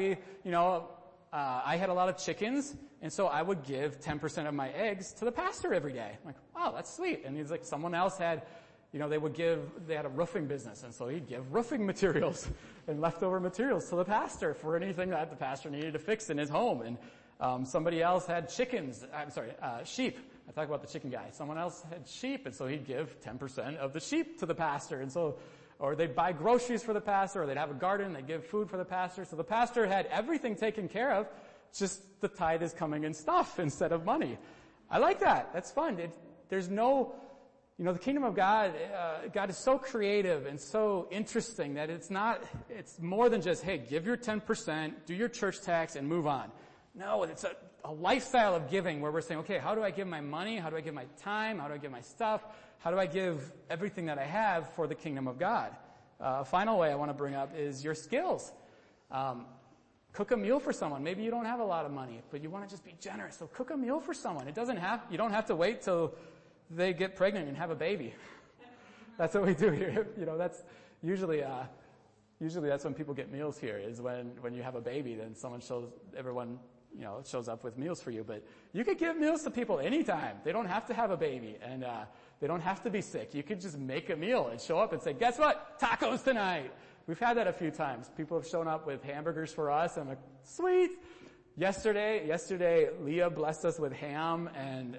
I had a lot of chickens, and so I would give 10% of my eggs to the pastor every day. I'm like, wow, that's sweet. And he's like, someone else had, they had a roofing business, and so he'd give roofing materials and leftover materials to the pastor for anything that the pastor needed to fix in his home. And somebody else had sheep. I talk about the chicken guy. Someone else had sheep, and so he'd give 10% of the sheep to the pastor. And so, or they'd buy groceries for the pastor, or they'd have a garden, they'd give food for the pastor. So the pastor had everything taken care of, just the tithe is coming in stuff instead of money. I like that. That's fun. There's no, the kingdom of God, God is so creative and so interesting that it's more than just, hey, give your 10%, do your church tax, and move on. No, it's a lifestyle of giving where we're saying, okay, how do I give my money? How do I give my time? How do I give my stuff? How do I give everything that I have for the kingdom of God? A final way I want to bring up is your skills. Cook a meal for someone. Maybe you don't have a lot of money, but you want to just be generous. So cook a meal for someone. You don't have to wait till they get pregnant and have a baby. That's what we do here. That's usually that's when people get meals here, is when you have a baby, then everyone shows up with meals for you. But you could give meals to people anytime. They don't have to have a baby, and they don't have to be sick. You could just make a meal and show up and say, guess what? Tacos tonight. We've had that a few times. People have shown up with hamburgers for us. I'm like, sweet. Yesterday, Leah blessed us with ham and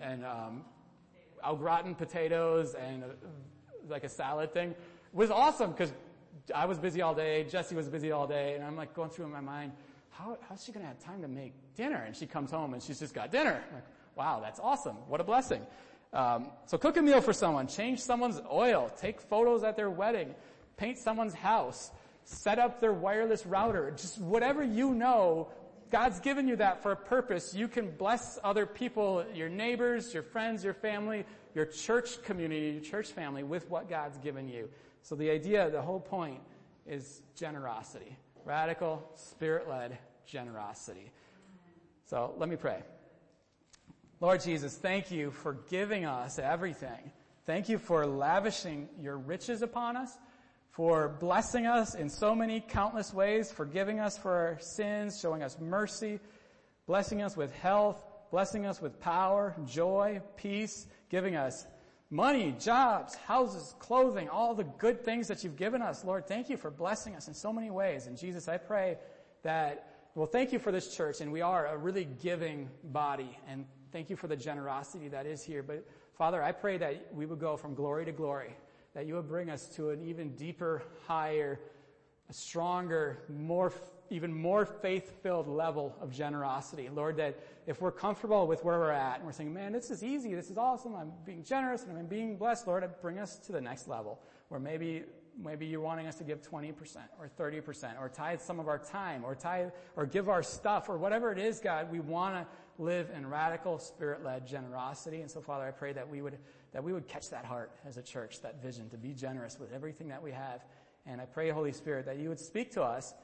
au gratin potatoes and like a salad thing. It was awesome because I was busy all day. Jesse was busy all day, and I'm like going through in my mind, how's she going to have time to make dinner? And she comes home and she's just got dinner. I'm like, wow, that's awesome. What a blessing. So cook a meal for someone, change someone's oil, take photos at their wedding, paint someone's house, set up their wireless router, just whatever God's given you that for a purpose. You can bless other people, your neighbors, your friends, your family, your church community, your church family with what God's given you. So the whole point is generosity. Radical, Spirit-led generosity. So let me pray. Lord Jesus, thank you for giving us everything. Thank you for lavishing your riches upon us, for blessing us in so many countless ways, forgiving us for our sins, showing us mercy, blessing us with health, blessing us with power, joy, peace, giving us money, jobs, houses, clothing, all the good things that you've given us. Lord, thank you for blessing us in so many ways. And Jesus, I pray thank you for this church, and we are a really giving body, and thank you for the generosity that is here. But Father, I pray that we would go from glory to glory, that you would bring us to an even deeper, higher, a stronger, even more faith-filled level of generosity. Lord, that if we're comfortable with where we're at and we're saying, man, this is easy, this is awesome, I'm being generous and I'm being blessed, Lord, bring us to the next level where maybe you're wanting us to give 20% or 30% or tithe some of our time or give our stuff or whatever it is, God. We want to live in radical Spirit-led generosity. And so, Father, I pray that we would catch that heart as a church, that vision to be generous with everything that we have. And I pray, Holy Spirit, that you would speak to us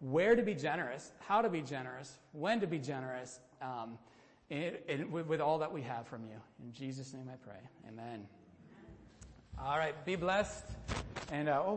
where to be generous, how to be generous, when to be generous, with all that we have from you. In Jesus' name I pray. Amen. All right, be blessed. And